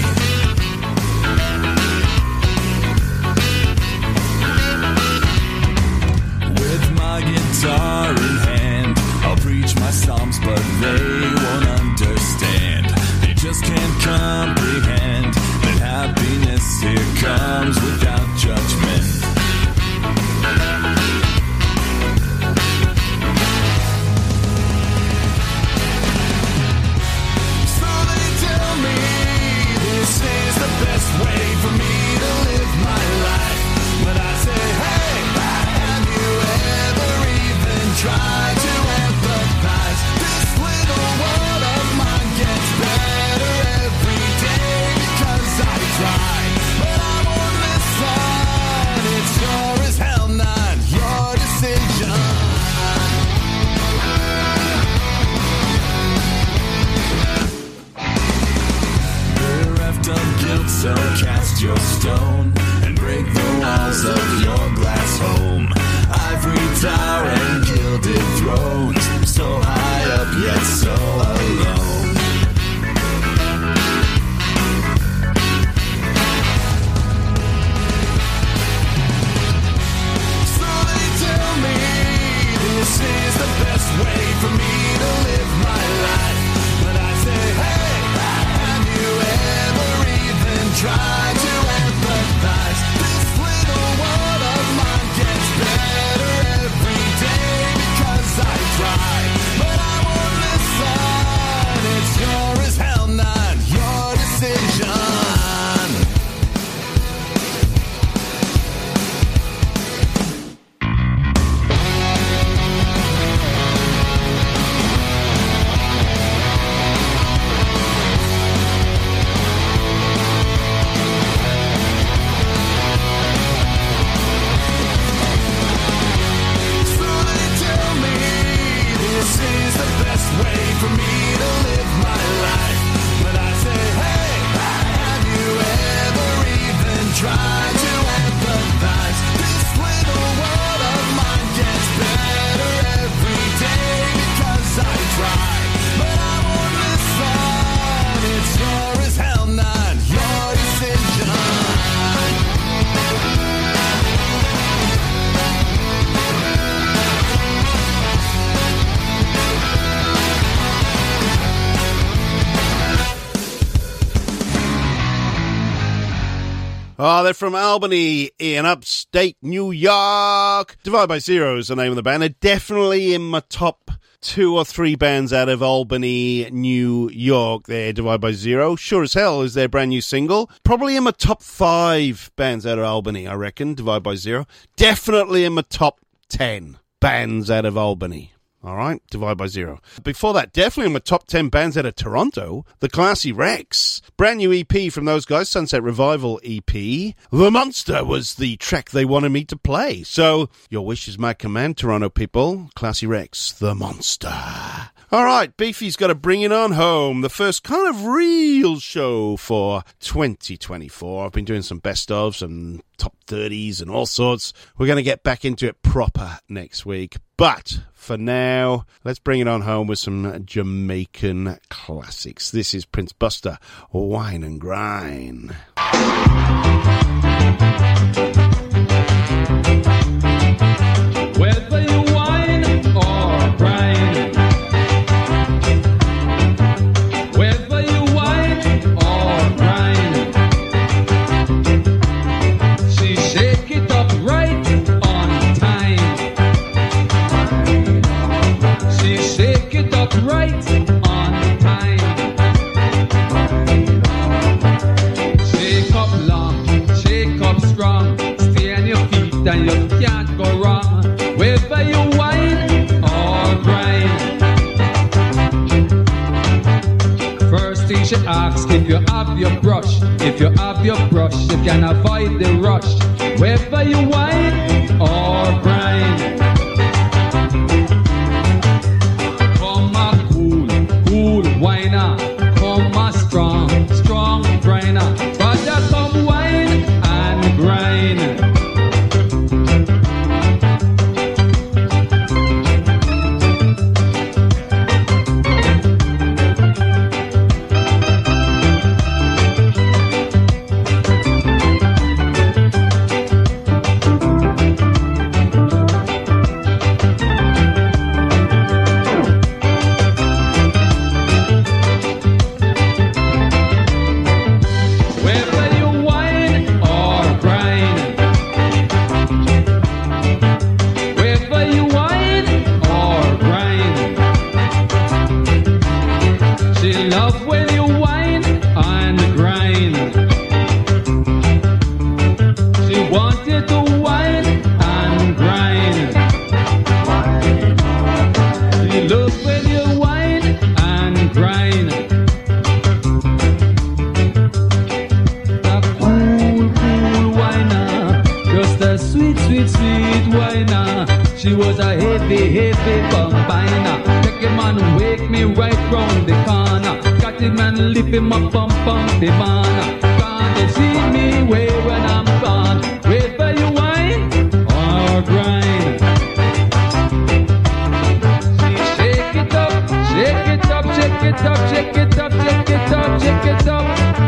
With my guitar in hand, I'll preach my psalms, but they won't understand. They just can't comprehend that happiness here comes without judgment. So they tell me this is the best way for me to live my life. But I say, hey, have you ever even tried to empathize? This little world of mine gets better every day because I try. But I won't listen. It's sure as hell not your decision. Bereft of guilt, so cast your stone and break the walls of your glass home. Ivory tower and gilded thrones, so high up yet so alone. So they tell me this is the best way for me to live my life. But I say, hey, have you ever even tried to empathize? This little world of mine gets better every day because I try. But I won't listen. It's sure as hell not your decision. So they tell me this is the best way for me to live my life. But I say, hey, have you ever even tried to empathize? This little world of mine gets better every day because I try. But I won't listen. It's sure as hell not your decision. Oh, they're from Albany in upstate New York. Divide by Zero is the name of the band. They're definitely in my top two or three bands out of Albany, New York. They're Divide by Zero. Sure as Hell is their brand new single. Probably in my top five bands out of Albany, I reckon, Divide by Zero. Definitely in my top ten bands out of Albany. All right, Divide by Zero. Before that, definitely in my top ten bands out of Toronto, the Classy Rex. Brand new E P from those guys, Sunset Revival E P. The Monster was the track they wanted me to play. So, your wish is my command, Toronto people. Classy Rex, The Monster. All right, Beefy's got to bring it on home. The first kind of real show for twenty twenty-four. I've been doing some best ofs and top thirties and all sorts. We're going to get back into it proper next week. But for now, let's bring it on home with some Jamaican classics. This is Prince Buster, Wine and Grind. Whether you whine or grind, whether you whine or grind, she shake it up right on time. She shake it up right on time. Shake up long, shake up strong, stay on your feet and you can't go wrong. Whether you whine or grind. First thing she asks if you have your brush. If you have your brush, you can avoid the rush. Whether you whine or grind. Come a cool, cool whiner. Come a strong, strong grinder. But just come whine and grind. She was a heavy, heavy combiner. Make a man wake me right round the corner. Got him and lift him up, pump, pump the man. Can't they see me way when I'm gone? Wait for you wine or grind. Shake it up, shake it up, shake it up, shake it up, shake it up, shake it up.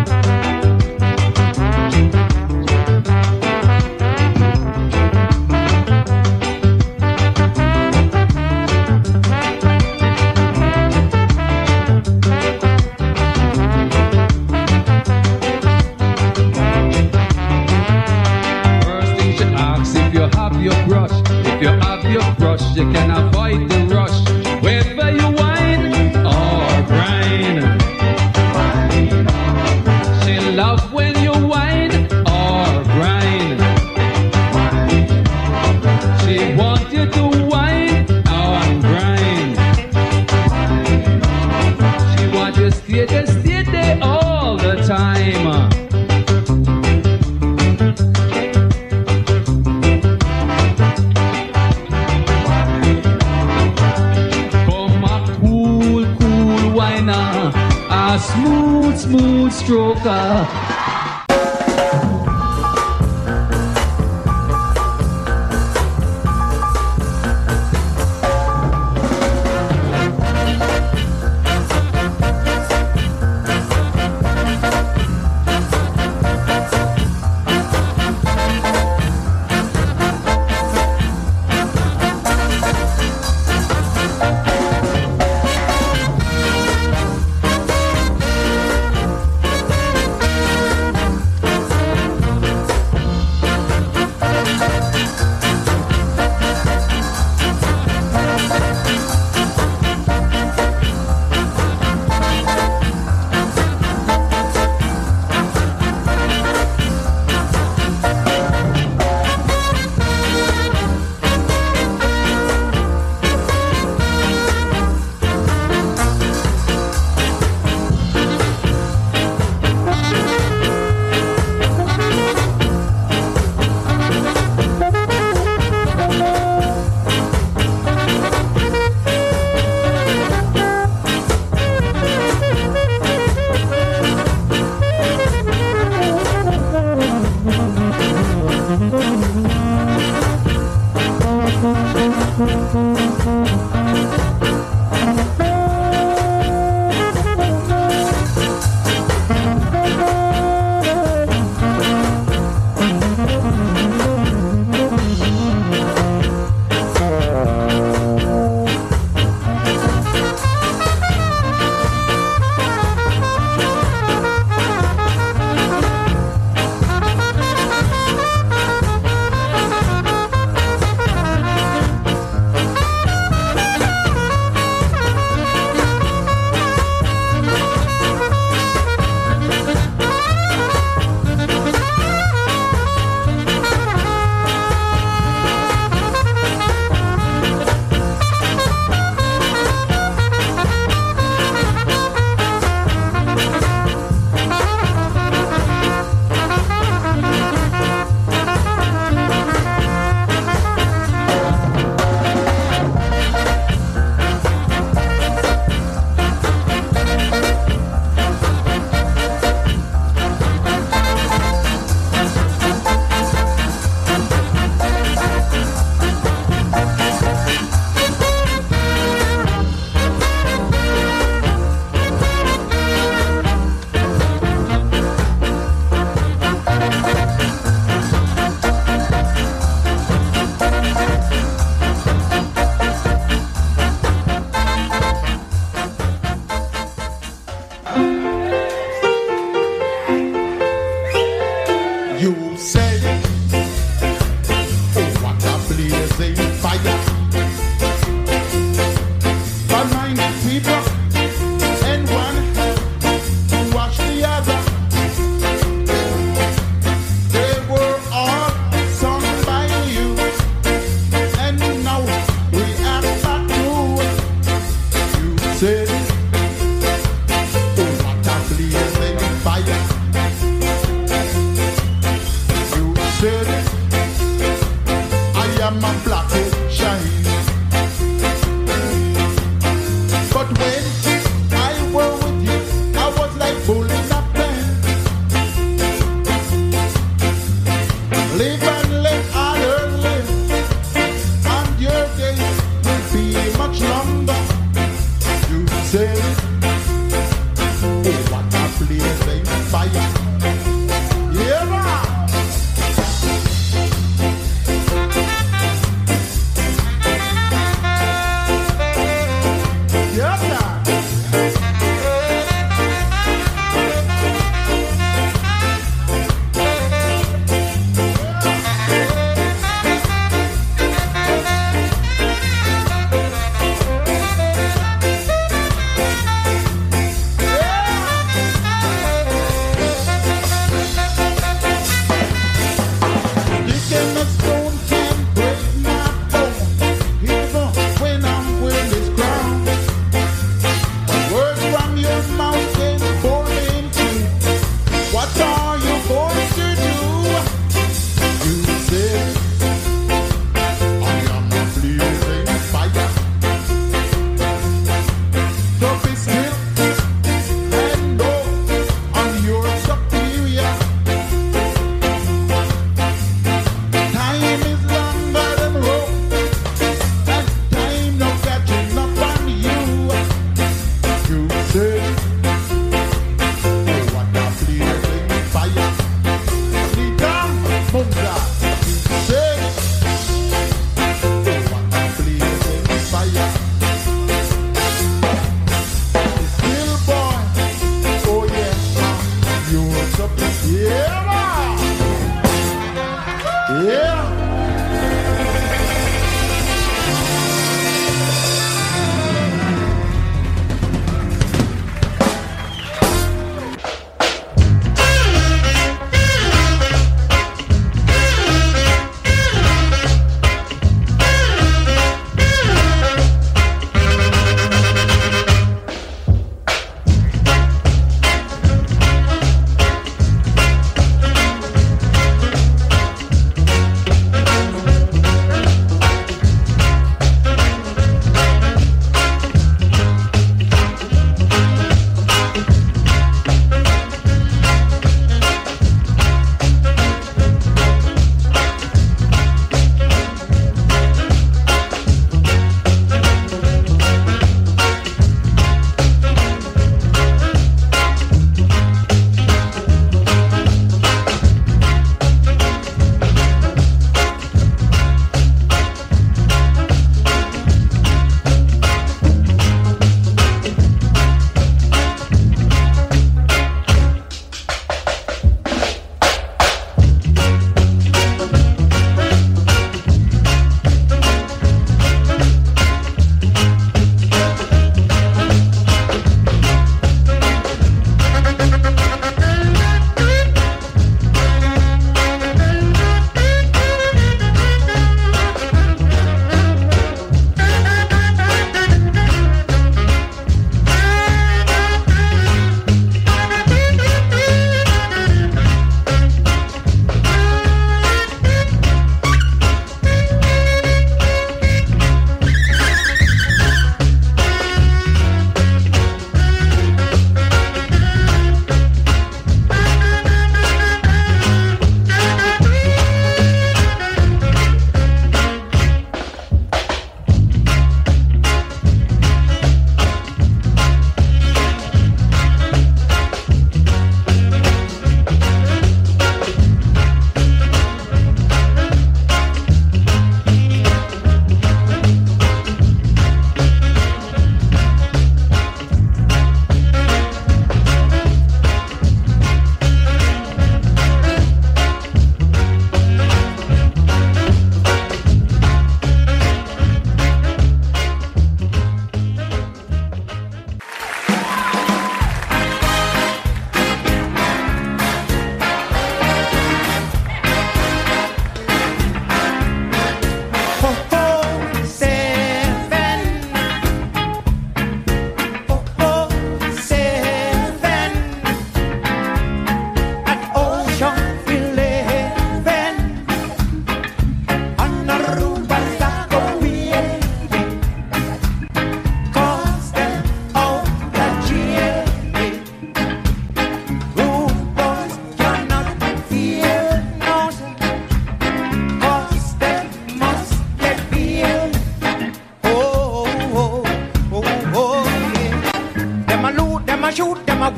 You can avoid the rush, whether you whine or grind. She love when you whine or grind. She want you to whine or grind. She want you to stay there, stay there all the time. A smooth, smooth stroker.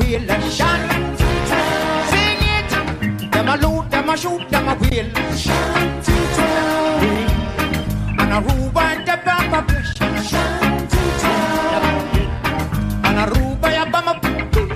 wheel. Sing it. Them a loot, them a shoot, them a wheel. And a Aruba and the bumper push. And a Aruba ya bumper push.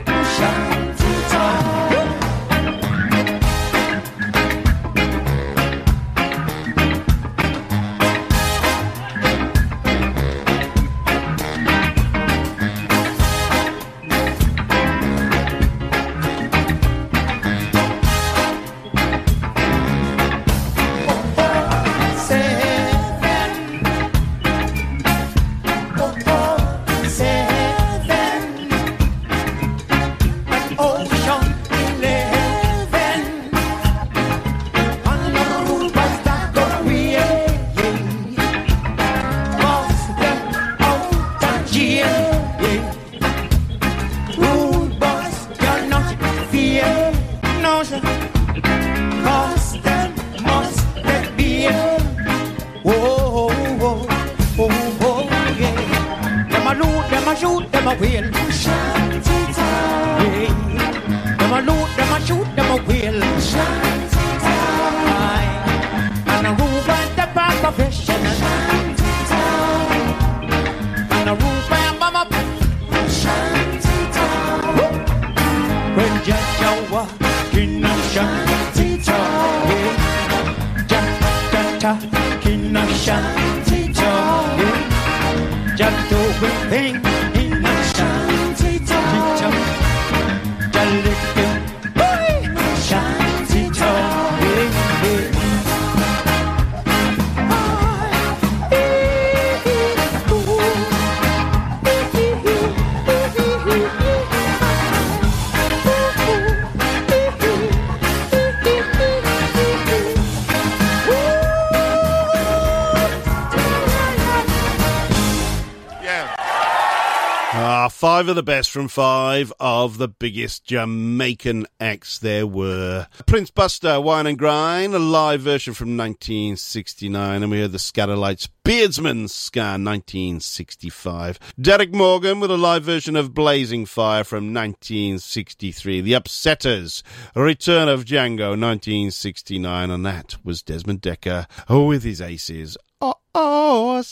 Five of the best from five of the biggest Jamaican acts there were. Prince Buster, Wine and Grind, a live version from nineteen sixty-nine, and we heard the Scatterlights, Beardsman Ska, nineteen sixty-five. Derek Morgan with a live version of Blazing Fire from nineteen sixty-three. The Upsetters, Return of Django, nineteen sixty-nine, and that was Desmond Dekker with his Aces. Oh, oh,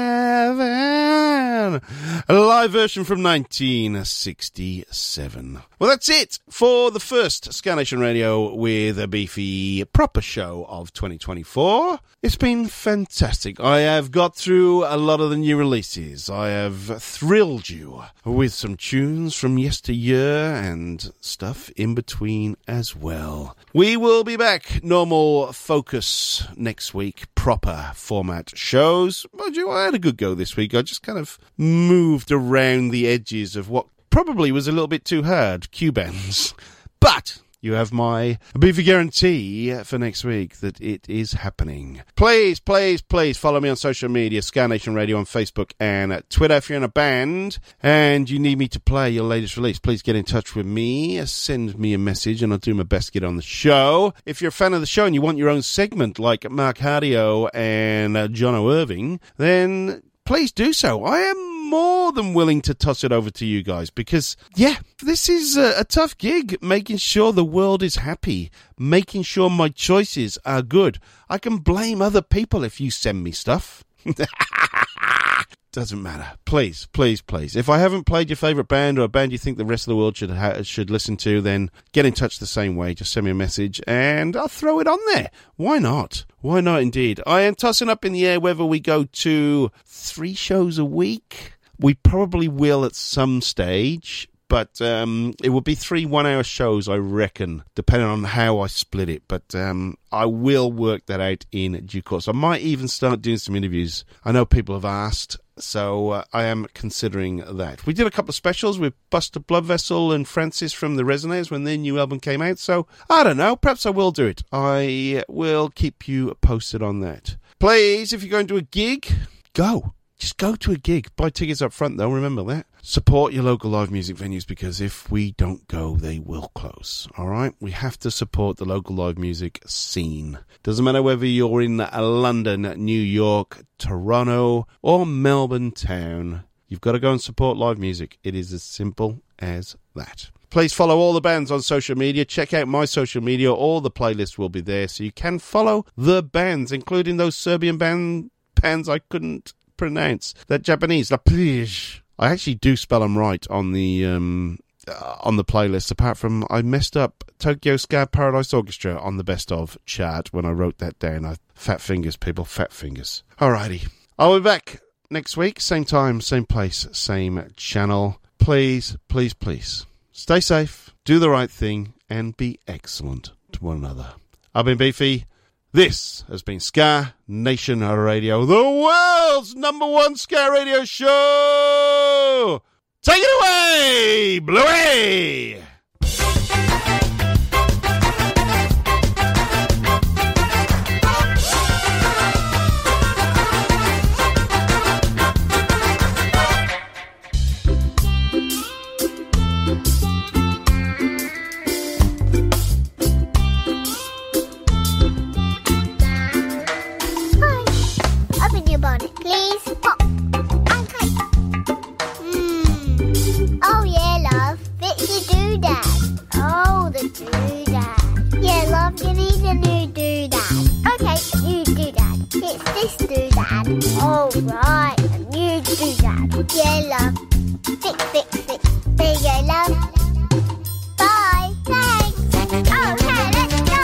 seven. A live version from nineteen sixty-seven. Well, that's it for the first Ska Nation Radio with a beefy proper show of twenty twenty-four. It's been fantastic. I have got through a lot of the new releases. I have thrilled you with some tunes from yesteryear and stuff in between as well. We will be back, normal focus next week, proper format shows. Mind you, I had a good go this week. I just kind of moved around the edges of what probably was a little bit too hard, Q-bands. But you have my beefy guarantee for next week that it is happening. Please, please, please follow me on social media, Ska Nation Radio on Facebook and Twitter. If you're in a band and you need me to play your latest release, please get in touch with me. Send me a message and I'll do my best to get on the show. If you're a fan of the show and you want your own segment like Mark Hardio and uh, Jono Irving, then please do so. I am more than willing to toss it over to you guys because, yeah, this is a, a tough gig, making sure the world is happy, making sure my choices are good. I can blame other people if you send me stuff. Doesn't matter. Please, please, please. If I haven't played your favourite band or a band you think the rest of the world should ha- should listen to, then get in touch the same way. Just send me a message and I'll throw it on there. Why not? Why not indeed? I am tossing up in the air whether we go to three shows a week. We probably will at some stage, but um, it will be three one-hour shows, I reckon, depending on how I split it. But um, I will work that out in due course. I might even start doing some interviews. I know people have asked, so uh, I am considering that. We did a couple of specials with Buster Bloodvessel and Francis from the Resonators when their new album came out, so I don't know. Perhaps I will do it. I will keep you posted on that. Please, if you're going to a gig, go. Just go to a gig. Buy tickets up front, though. Remember that. Support your local live music venues because if we don't go, they will close. All right? We have to support the local live music scene. Doesn't matter whether you're in London, New York, Toronto, or Melbourne town. You've got to go and support live music. It is as simple as that. Please follow all the bands on social media. Check out my social media. All the playlists will be there, so you can follow the bands, including those Serbian band bands I couldn't pronounce. That Japanese, La Plij. I actually do spell them right on the um, uh, on the playlist, apart from I messed up Tokyo Ska Paradise Orchestra on the best of chart when I wrote that down. I, fat fingers, people, fat fingers. Alrighty. I'll be back next week, same time, same place, same channel. Please, please, please, stay safe, do the right thing, and be excellent to one another. I've been Beefy. This has been Ska Nation Radio, the world's number one ska radio show. Take it away, Bluey! Please pop. Okay. Mm. Oh yeah, love. Fix your doodad. Oh, the doodad. Yeah, love, you need a new doodad. Okay, new doodad. It's this doodad. Oh right, a new doodad. Yeah, love. Fix, fix, fix. There you go, love. Bye. Thanks. Okay, let's go.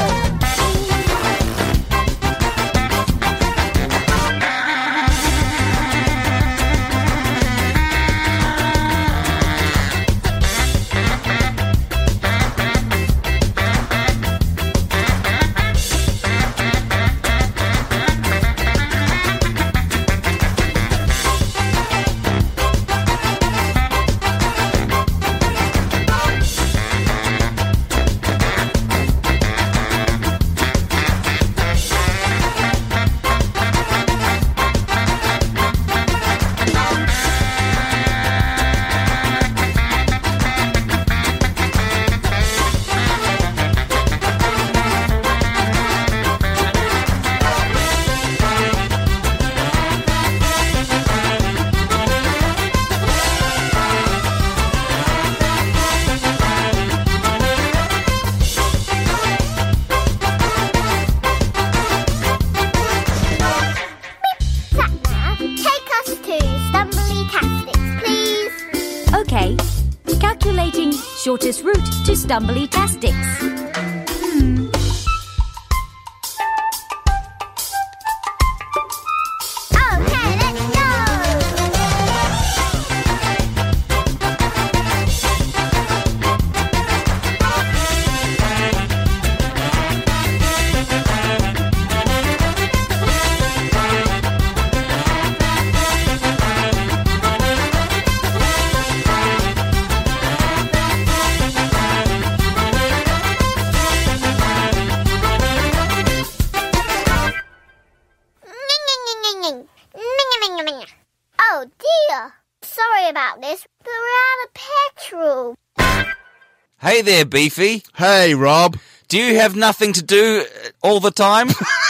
Shortest route to Stumbly-tastics. Hmm. Okay, let's go! Hey there, Beefy. Hey, Rob. Do you have nothing to do all the time?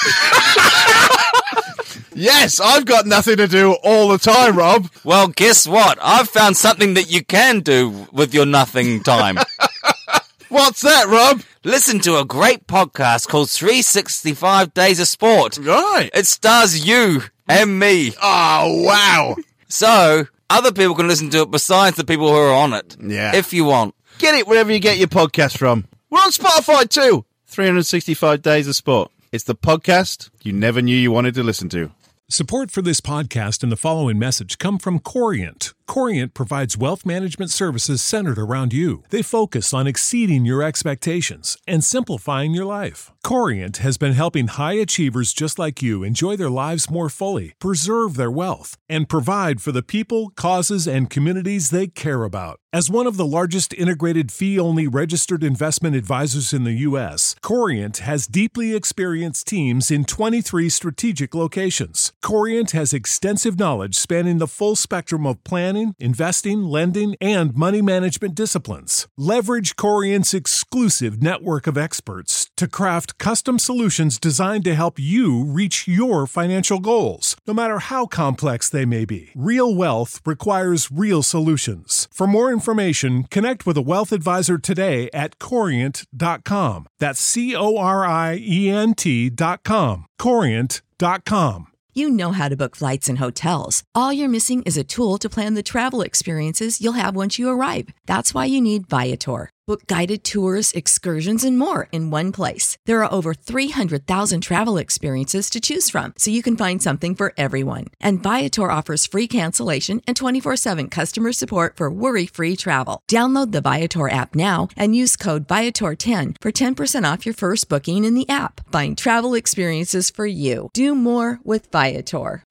Yes, I've got nothing to do all the time, Rob. Well, guess what? I've found something that you can do with your nothing time. What's that, Rob? Listen to a great podcast called three sixty-five Days of Sport. Right. It stars you and me. Oh, wow. So, other people can listen to it besides the people who are on it. Yeah. If you want. Get it wherever you get your podcast from. We're on Spotify too. three sixty-five Days of Sport. It's the podcast you never knew you wanted to listen to. Support for this podcast and the following message come from Corient. Corient provides wealth management services centered around you. They focus on exceeding your expectations and simplifying your life. Corient has been helping high achievers just like you enjoy their lives more fully, preserve their wealth, and provide for the people, causes, and communities they care about. As one of the largest integrated fee-only registered investment advisors in the U S, Corient has deeply experienced teams in twenty-three strategic locations. Corient has extensive knowledge spanning the full spectrum of planning, investing, lending, and money management disciplines. Leverage Corient's exclusive network of experts to craft custom solutions designed to help you reach your financial goals, no matter how complex they may be. Real wealth requires real solutions. For more information, connect with a wealth advisor today at corient dot com. That's C O R I E N T dot com. corient dot com. You know how to book flights and hotels. All you're missing is a tool to plan the travel experiences you'll have once you arrive. That's why you need Viator. Book guided tours, excursions, and more in one place. There are over three hundred thousand travel experiences to choose from, so you can find something for everyone. And Viator offers free cancellation and twenty-four seven customer support for worry-free travel. Download the Viator app now and use code Viator ten for ten percent off your first booking in the app. Find travel experiences for you. Do more with Viator.